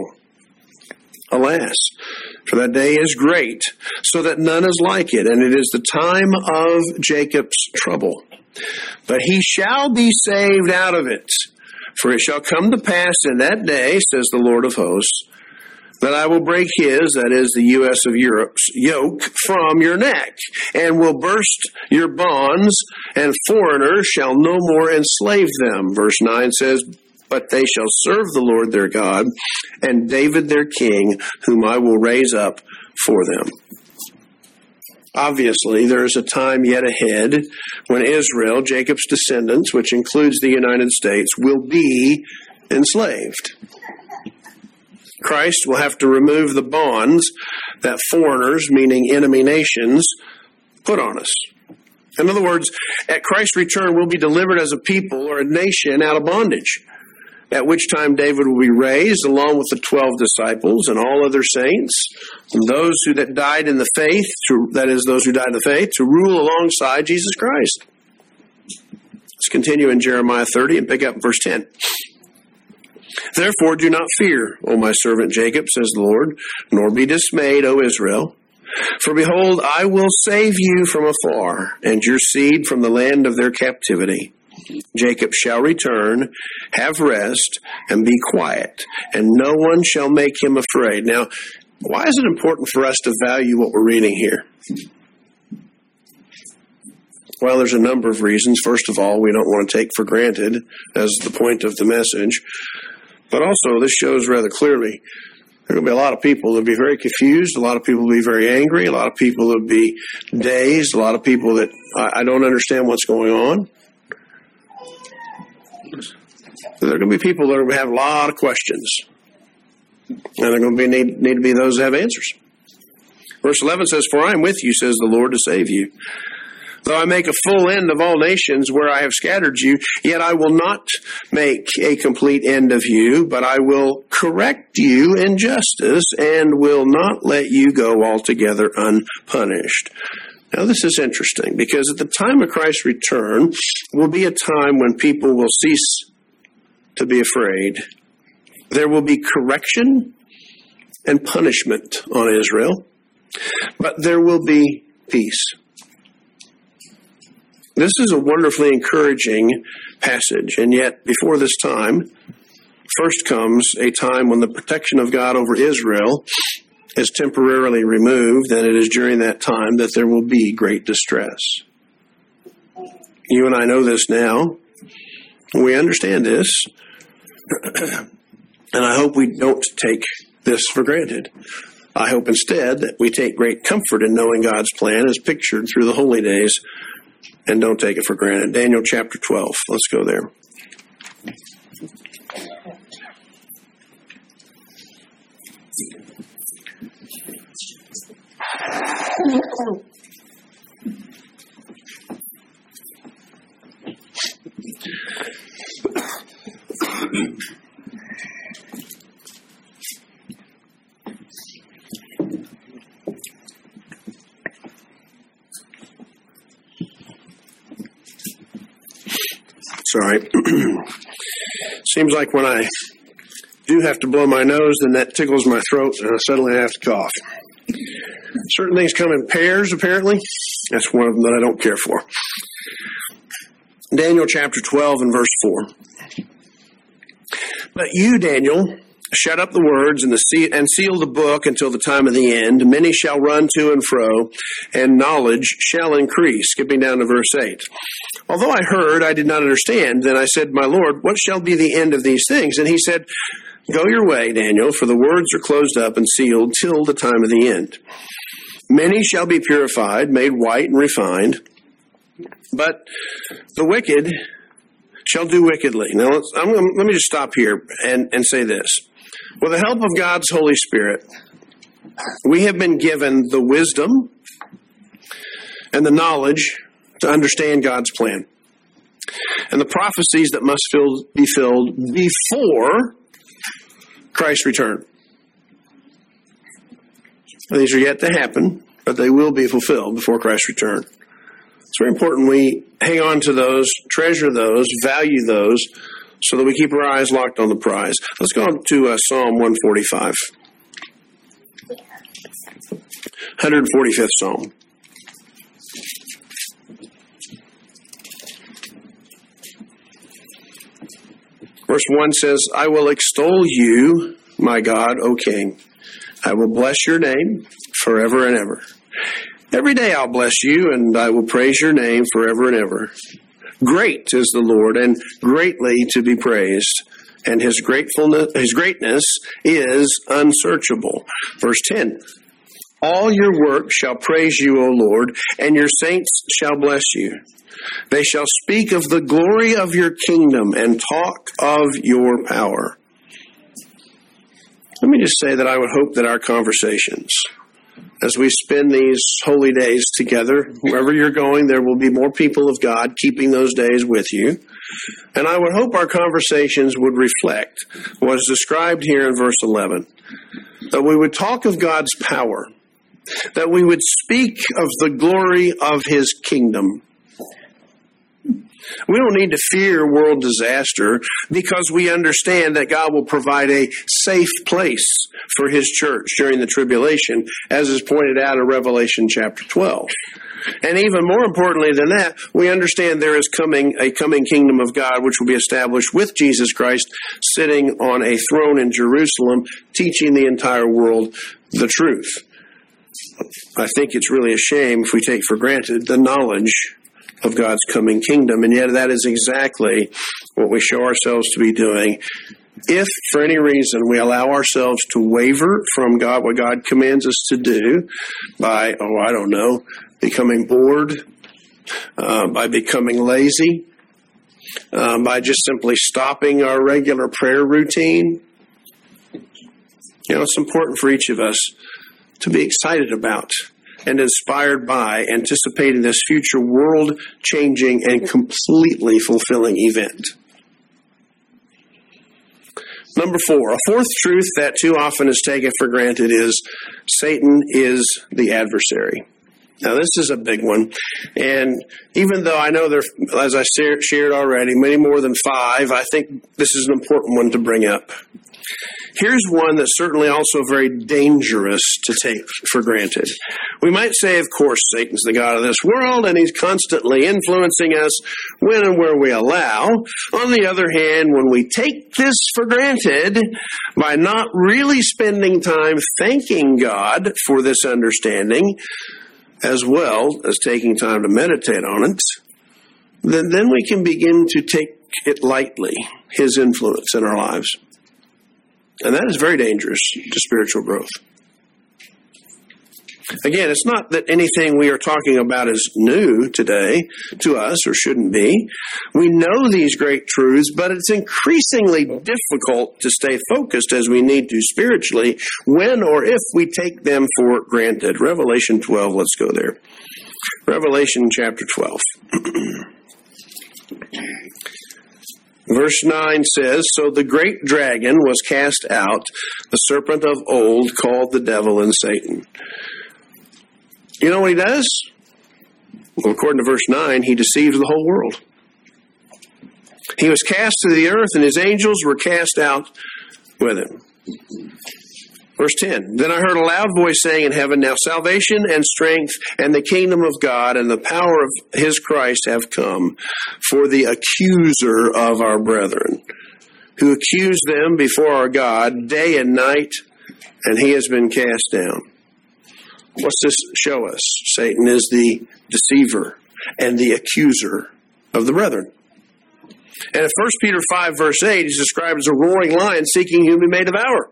Alas, for that day is great, so that none is like it, and it is the time of Jacob's trouble. But he shall be saved out of it. For it shall come to pass in that day, says the Lord of hosts, that I will break his, that is the U S of Europe's, yoke from your neck, and will burst your bonds, and foreigners shall no more enslave them. Verse nine says, But they shall serve the Lord their God, and David their king, whom I will raise up for them. Obviously, there is a time yet ahead when Israel, Jacob's descendants, which includes the United States, will be enslaved. Christ will have to remove the bonds that foreigners, meaning enemy nations, put on us. In other words, at Christ's return, we'll be delivered as a people or a nation out of bondage, at which time David will be raised along with the twelve disciples and all other saints, and those who that died in the faith, to, that is, those who died in the faith, to rule alongside Jesus Christ. Let's continue in Jeremiah thirty and pick up verse ten. Therefore do not fear, O my servant Jacob, says the Lord, nor be dismayed, O Israel. For behold, I will save you from afar, and your seed from the land of their captivity. Jacob shall return, have rest, and be quiet, and no one shall make him afraid. Now, why is it important for us to value what we're reading here? Well, there's a number of reasons. First of all, we don't want to take for granted, as the point of the message, But also, this shows rather clearly there are going to be a lot of people that will be very confused, a lot of people will be very angry, a lot of people will be dazed, a lot of people that I, I don't understand what's going on. There are going to be people that are going to have a lot of questions. And they're going to be, need, need to be those that have answers. Verse eleven says, "For I am with you, says the Lord, to save you. Though I make a full end of all nations where I have scattered you, yet I will not make a complete end of you, but I will correct you in justice and will not let you go altogether unpunished." Now, this is interesting because at the time of Christ's return will be a time when people will cease to be afraid. There will be correction and punishment on Israel, but there will be peace. This is a wonderfully encouraging passage, and yet before this time, first comes a time when the protection of God over Israel is temporarily removed, and it is during that time that there will be great distress. You and I know this now. We understand this, and I hope we don't take this for granted. I hope instead that we take great comfort in knowing God's plan as pictured through the holy days and don't take it for granted. Daniel chapter twelve. Let's go there. Sorry. Seems like when I do have to blow my nose, then that tickles my throat, and I suddenly have to cough. Certain things come in pairs, apparently. That's one of them that I don't care for. Daniel chapter twelve and verse four. "But you, Daniel, shut up the words and, the seal, and seal the book until the time of the end. Many shall run to and fro, and knowledge shall increase." Skipping down to verse eight. "Although I heard, I did not understand. Then I said, My Lord, what shall be the end of these things? And he said, Go your way, Daniel, for the words are closed up and sealed till the time of the end. Many shall be purified, made white and refined, but the wicked shall do wickedly." Now, let's, I'm, let me just stop here and, and say this. With the help of God's Holy Spirit, we have been given the wisdom and the knowledge to understand God's plan and the prophecies that must fill, be filled before Christ's return. These are yet to happen, but they will be fulfilled before Christ's return. It's very important we hang on to those, treasure those, value those, so that we keep our eyes locked on the prize. Let's go on to uh, Psalm one forty-five. one hundred forty-fifth Psalm. Verse one says, "I will extol you, my God, O King. I will bless your name forever and ever. Every day I'll bless you, and I will praise your name forever and ever. Great is the Lord, and greatly to be praised, and his gratefulness, his greatness is unsearchable." Verse ten, "All your work shall praise you, O Lord, and your saints shall bless you. They shall speak of the glory of your kingdom and talk of your power." Let me just say that I would hope that our conversations, as we spend these holy days together, wherever you're going, there will be more people of God keeping those days with you. And I would hope our conversations would reflect what is described here in verse eleven. That we would talk of God's power. That we would speak of the glory of his kingdom. We don't need to fear world disaster because we understand that God will provide a safe place for his church during the tribulation, as is pointed out in Revelation chapter twelve. And even more importantly than that, we understand there is coming a coming kingdom of God which will be established with Jesus Christ sitting on a throne in Jerusalem, teaching the entire world the truth. I think it's really a shame if we take for granted the knowledge of God's coming kingdom, and yet that is exactly what we show ourselves to be doing if for any reason we allow ourselves to waver from God, what God commands us to do by, oh, I don't know, becoming bored, uh, by becoming lazy, uh, by just simply stopping our regular prayer routine, you know, it's important for each of us to be excited about and inspired by anticipating this future world-changing and completely fulfilling event. Number four, a fourth truth that too often is taken for granted is Satan is the adversary. Now, this is a big one. And even though I know there, as I shared already, many more than five, I think this is an important one to bring up. Here's one that's certainly also very dangerous to take for granted. We might say, of course, Satan's the god of this world, and he's constantly influencing us when and where we allow. On the other hand, when we take this for granted by not really spending time thanking God for this understanding, as well as taking time to meditate on it, then, then we can begin to take it lightly, his influence in our lives. And that is very dangerous to spiritual growth. Again, it's not that anything we are talking about is new today to us or shouldn't be. We know these great truths, but it's increasingly difficult to stay focused as we need to spiritually when or if we take them for granted. Revelation twelve, let's go there. Revelation chapter twelve. Verse nine says, "So the great dragon was cast out, the serpent of old, called the devil and Satan." You know what he does? Well, according to verse nine, he deceives the whole world. He was cast to the earth, and his angels were cast out with him. Verse ten, "Then I heard a loud voice saying in heaven, Now salvation and strength and the kingdom of God and the power of his Christ have come, for the accuser of our brethren, who accused them before our God day and night, and he has been cast down." What's this show us? Satan is the deceiver and the accuser of the brethren. And in First Peter five, verse eight, he's described as a roaring lion seeking whom he may devour.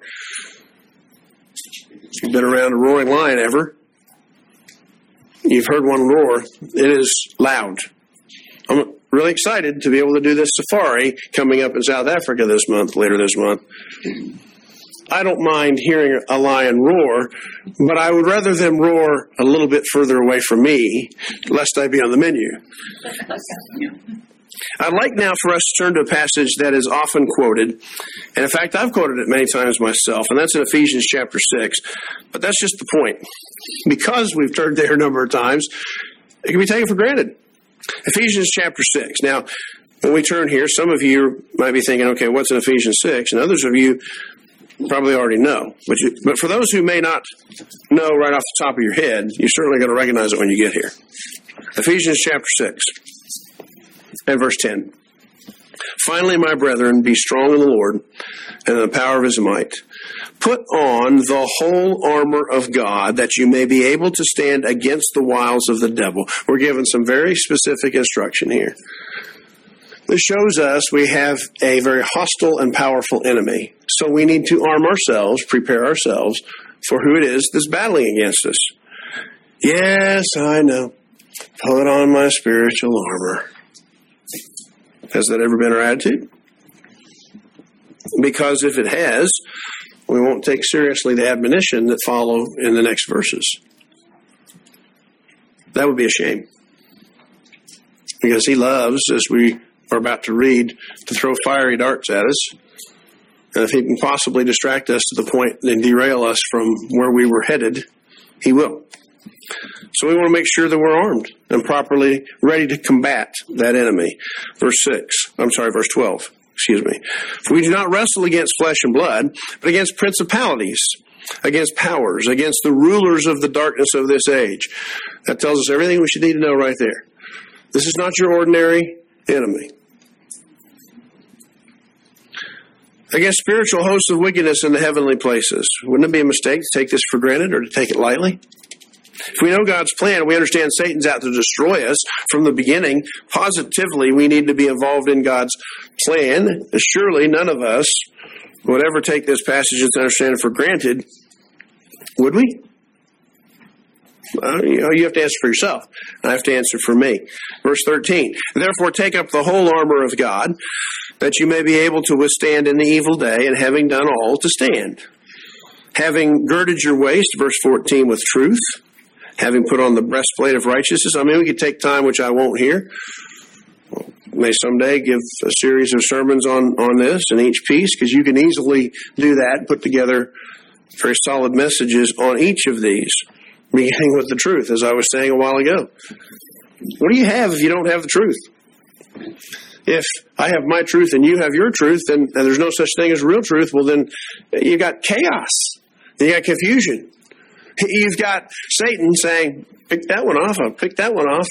If you've been around a roaring lion ever, you've heard one roar. It is loud. I'm really excited to be able to do this safari coming up in South Africa this month, later this month. I don't mind hearing a lion roar, but I would rather them roar a little bit further away from me, lest I be on the menu. I'd like now for us to turn to a passage that is often quoted, and in fact, I've quoted it many times myself, and that's in Ephesians chapter six. But that's just the point. Because we've turned there a number of times, it can be taken for granted. Ephesians chapter six. Now, when we turn here, some of you might be thinking, okay, what's in Ephesians six? And others of you probably already know. But, you, but for those who may not know right off the top of your head, you're certainly going to recognize it when you get here. Ephesians chapter six and verse ten. "Finally, my brethren, be strong in the Lord and in the power of his might. Put on the whole armor of God, that you may be able to stand against the wiles of the devil." We're given some very specific instruction here. This shows us we have a very hostile and powerful enemy. So we need to arm ourselves, prepare ourselves for who it is that's battling against us. Yes, I know. Put on my spiritual armor. Has that ever been our attitude? Because if it has, we won't take seriously the admonition that follow in the next verses. That would be a shame. Because he loves, as we are about to read, to throw fiery darts at us. And if he can possibly distract us to the point and derail us from where we were headed, he will. So we want to make sure that we're armed and properly ready to combat that enemy. Verse six, I'm sorry, verse twelve, excuse me. "For we do not wrestle against flesh and blood, but against principalities, against powers, against the rulers of the darkness of this age." That tells us everything we should need to know right there. This is not your ordinary enemy. "Against spiritual hosts of wickedness in the heavenly places." Wouldn't it be a mistake to take this for granted or to take it lightly? If we know God's plan, we understand Satan's out to destroy us from the beginning. Positively, we need to be involved in God's plan. Surely none of us would ever take this passage and understand it for granted, would we? Uh, you know, you have to answer for yourself. I have to answer for me. Verse thirteen, therefore take up the whole armor of God, that you may be able to withstand in the evil day, and having done all, to stand. Having girded your waist, verse fourteen, with truth, having put on the breastplate of righteousness. I mean, we could take time, which I won't here. May someday give a series of sermons on, on this in each piece, because you can easily do that, put together very solid messages on each of these, beginning with the truth, as I was saying a while ago. What do you have if you don't have the truth? If I have my truth and you have your truth, then, and there's no such thing as real truth, well, then you got chaos. You got confusion. You've got Satan saying, pick that one off. I'll pick that one off.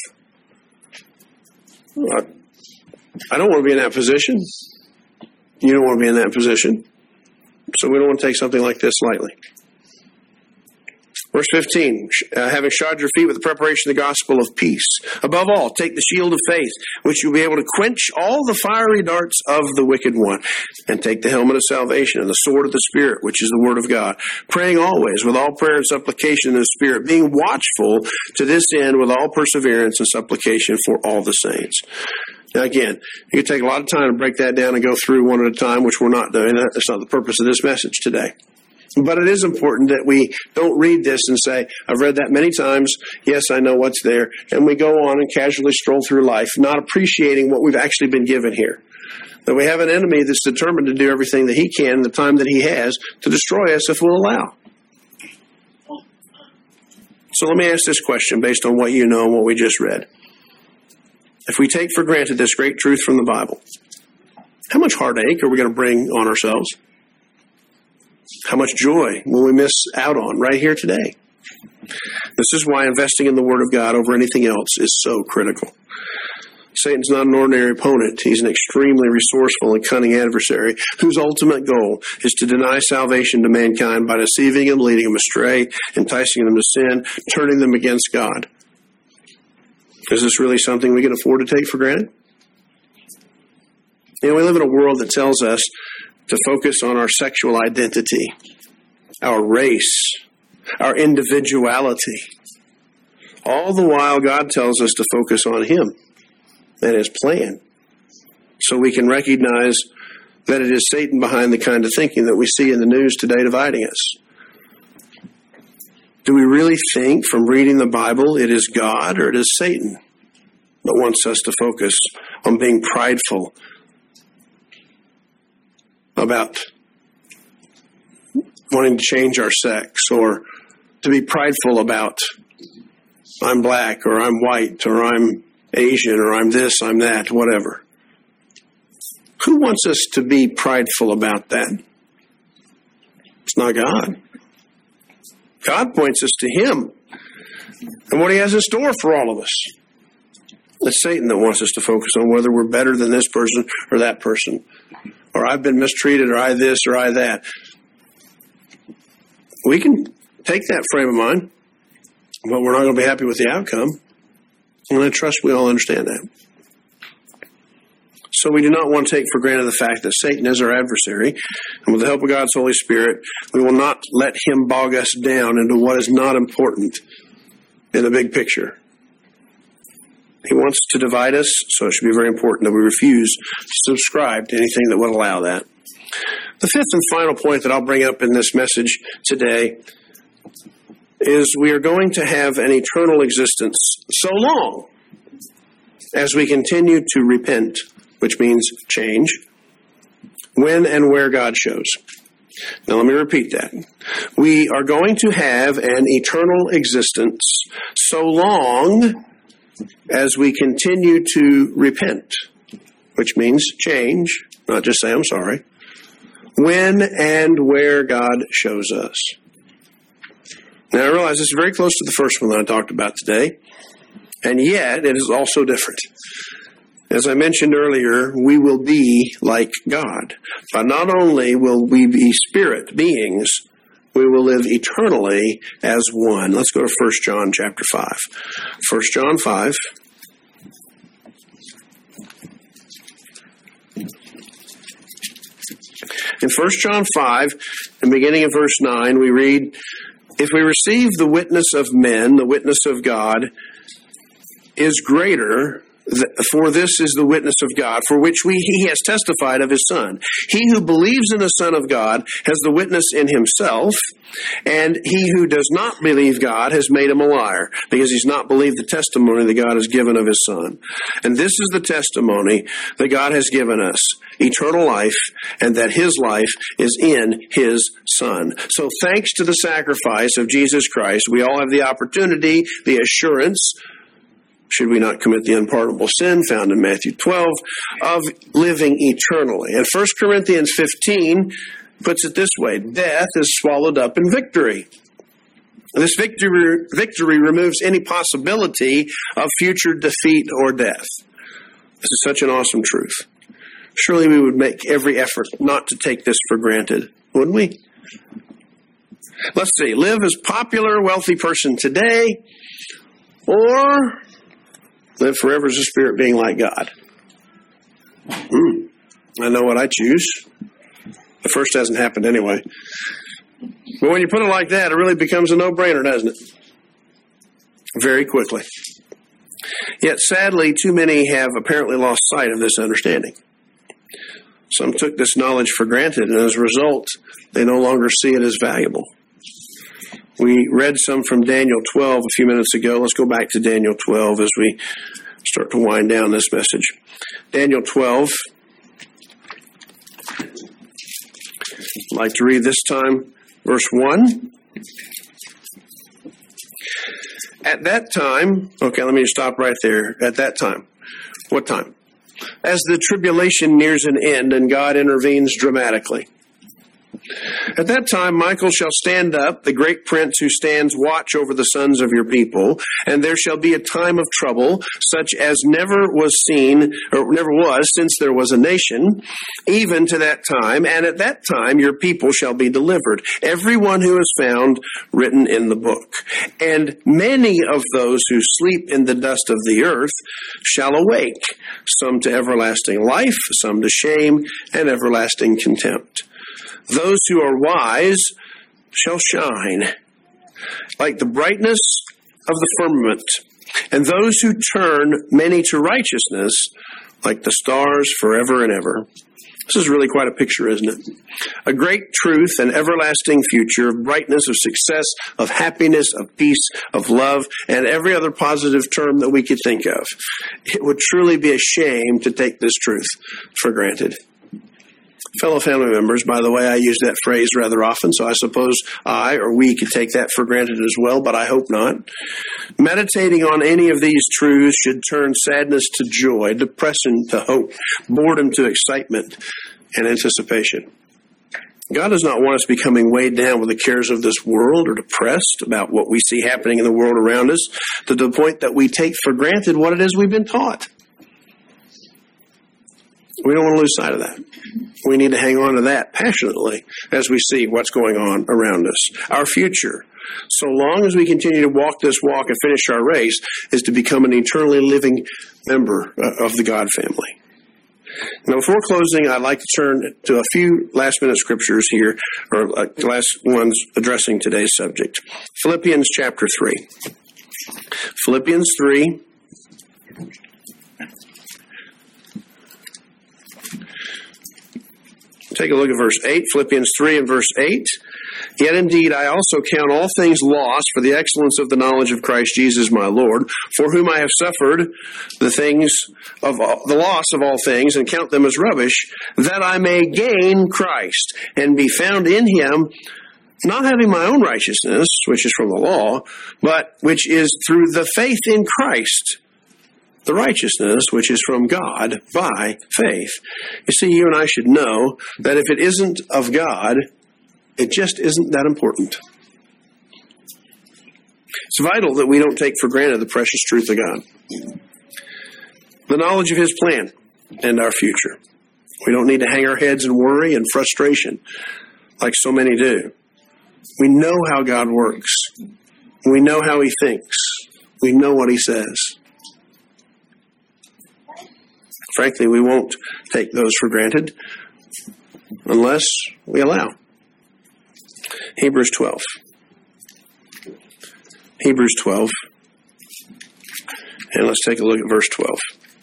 I don't want to be in that position. You don't want to be in that position. So we don't want to take something like this lightly. Verse fifteen, uh, having shod your feet with the preparation of the gospel of peace. Above all, take the shield of faith, which you'll be able to quench all the fiery darts of the wicked one. And take the helmet of salvation and the sword of the Spirit, which is the word of God. Praying always with all prayer and supplication in the Spirit, being watchful to this end with all perseverance and supplication for all the saints. Now again, you can take a lot of time to break that down and go through one at a time, which we're not doing. That's not the purpose of this message today. But it is important that we don't read this and say, I've read that many times, yes, I know what's there, and we go on and casually stroll through life, not appreciating what we've actually been given here. That we have an enemy that's determined to do everything that he can in the time that he has to destroy us if we'll allow. So let me ask this question based on what you know and what we just read. If we take for granted this great truth from the Bible, how much heartache are we going to bring on ourselves? How much joy will we miss out on right here today? This is why investing in the Word of God over anything else is so critical. Satan's not an ordinary opponent. He's an extremely resourceful and cunning adversary whose ultimate goal is to deny salvation to mankind by deceiving them, leading them astray, enticing them to sin, turning them against God. Is this really something we can afford to take for granted? You know, we live in a world that tells us to focus on our sexual identity, our race, our individuality. All the while, God tells us to focus on Him and His plan, so we can recognize that it is Satan behind the kind of thinking that we see in the news today dividing us. Do we really think from reading the Bible it is God or it is Satan that wants us to focus on being prideful about wanting to change our sex, or to be prideful about I'm black or I'm white or I'm Asian or I'm this, I'm that, whatever? Who wants us to be prideful about that? It's not God. God points us to Him and what He has in store for all of us. It's Satan that wants us to focus on whether we're better than this person or that person, or I've been mistreated, or I this, or I that. We can take that frame of mind, but we're not going to be happy with the outcome. And I trust we all understand that. So we do not want to take for granted the fact that Satan is our adversary, and with the help of God's Holy Spirit, we will not let him bog us down into what is not important in the big picture. He wants to divide us, so it should be very important that we refuse to subscribe to anything that would allow that. The fifth and final point that I'll bring up in this message today is we are going to have an eternal existence so long as we continue to repent, which means change, when and where God shows. Now let me repeat that. We are going to have an eternal existence so long as we continue to repent, which means change, not just say I'm sorry, when and where God shows us. Now, I realize this is very close to the first one that I talked about today, and yet it is also different. As I mentioned earlier, we will be like God. But not only will we be spirit beings, we will live eternally as one. Let's go to First John chapter five. First John five. In First John five, and beginning in verse nine, we read, "If we receive the witness of men, the witness of God is greater, for this is the witness of God, for which we he has testified of his Son. He who believes in the Son of God has the witness in himself, and he who does not believe God has made him a liar, because he's not believed the testimony that God has given of his Son. And this is the testimony that God has given us, eternal life, and that his life is in his Son." So thanks to the sacrifice of Jesus Christ, we all have the opportunity, the assurance, should we not commit the unpardonable sin found in Matthew twelve, of living eternally. And First Corinthians fifteen puts it this way: death is swallowed up in victory. This victory, victory removes any possibility of future defeat or death. This is such an awesome truth. Surely we would make every effort not to take this for granted, wouldn't we? Let's see. Live as popular, wealthy person today, or live forever as a spirit being like God. Hmm. I know what I choose. The first hasn't happened anyway. But when you put it like that, it really becomes a no-brainer, doesn't it? Very quickly. Yet, sadly, too many have apparently lost sight of this understanding. Some took this knowledge for granted, and as a result, they no longer see it as valuable. We read some from Daniel twelve a few minutes ago. Let's go back to Daniel twelve as we start to wind down this message. Daniel twelve. I'd like to read this time verse one. At that time, okay, let me just stop right there. At that time. What time? As the tribulation nears an end and God intervenes dramatically. At that time, Michael shall stand up, the great prince who stands watch over the sons of your people, and there shall be a time of trouble, such as never was seen, or never was since there was a nation, even to that time. And at that time, your people shall be delivered, everyone who is found written in the book. And many of those who sleep in the dust of the earth shall awake, some to everlasting life, some to shame and everlasting contempt. Those who are wise shall shine like the brightness of the firmament, and those who turn many to righteousness like the stars forever and ever. This is really quite a picture, isn't it? A great truth, an everlasting future of brightness, of success, of happiness, of peace, of love, and every other positive term that we could think of. It would truly be a shame to take this truth for granted. Fellow family members, by the way, I use that phrase rather often, so I suppose I or we could take that for granted as well, but I hope not. Meditating on any of these truths should turn sadness to joy, depression to hope, boredom to excitement and anticipation. God does not want us becoming weighed down with the cares of this world or depressed about what we see happening in the world around us to the point that we take for granted what it is we've been taught. We don't want to lose sight of that. We need to hang on to that passionately as we see what's going on around us. Our future, so long as we continue to walk this walk and finish our race, is to become an eternally living member of the God family. Now, before closing, I'd like to turn to a few last-minute scriptures here, or last ones addressing today's subject. Philippians chapter three. Philippians three. Take a look at verse eight, Philippians three and verse eight. Yet indeed I also count all things lost for the excellence of the knowledge of Christ Jesus my Lord, for whom I have suffered the things of all, the loss of all things, and count them as rubbish, that I may gain Christ and be found in him, not having my own righteousness, which is from the law, but which is through the faith in Christ, the righteousness which is from God by faith. You see, you and I should know that if it isn't of God, it just isn't that important. It's vital that we don't take for granted the precious truth of God, the knowledge of his plan and our future. We don't need to hang our heads in worry and frustration like so many do. We know how God works. We know how he thinks. We know what he says. Frankly, we won't take those for granted. unless we allow. Hebrews twelve. Hebrews twelve. And let's take a look at verse twelve.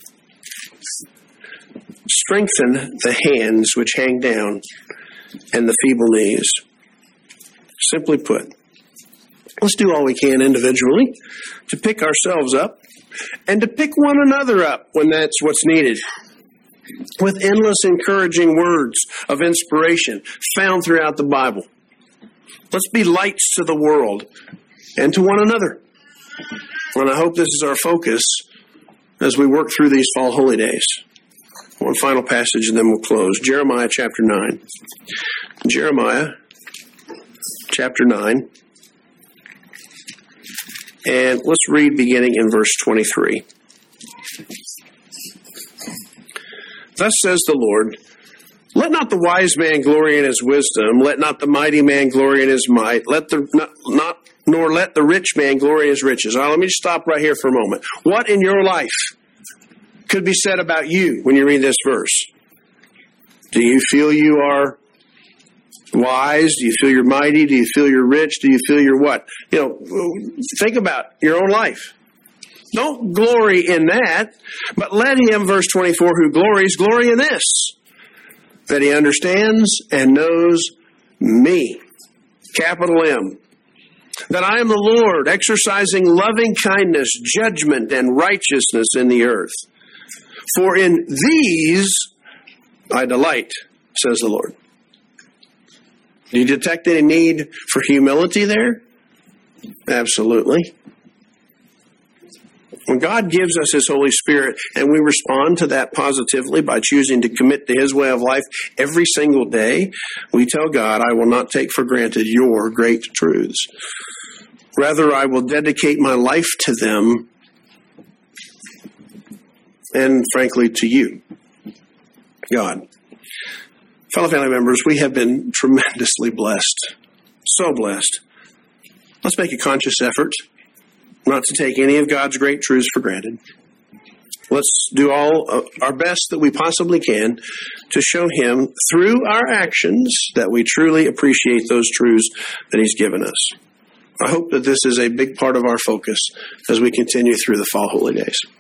Strengthen the hands which hang down and the feeble knees. Simply put, let's do all we can individually to pick ourselves up and to pick one another up when that's what's needed, with endless encouraging words of inspiration found throughout the Bible. Let's be lights to the world and to one another. And I hope this is our focus as we work through these fall holy days. One final passage and then we'll close. Jeremiah chapter nine. Jeremiah chapter nine. And let's read beginning in verse twenty-three. Thus says the Lord, let not the wise man glory in his wisdom, let not the mighty man glory in his might, let the not, not nor let the rich man glory in his riches. Now, let me just stop right here for a moment. What in your life could be said about you when you read this verse? Do you feel you are wise? Do you feel you're mighty? Do you feel you're rich? Do you feel you're what? You know, think about your own life. Don't glory in that, but let him, verse twenty-four, who glories, glory in this, that he understands and knows me, capital M, that I am the Lord, exercising loving kindness, judgment, and righteousness in the earth. For in these I delight, says the Lord. Do you detect any need for humility there? Absolutely. When God gives us His Holy Spirit and we respond to that positively by choosing to commit to His way of life every single day, we tell God, I will not take for granted your great truths. Rather, I will dedicate my life to them and, frankly, to you, God. Fellow family members, we have been tremendously blessed. So blessed. Let's make a conscious effort not to take any of God's great truths for granted. Let's do all uh, our best that we possibly can to show Him through our actions that we truly appreciate those truths that He's given us. I hope that this is a big part of our focus as we continue through the fall holy days.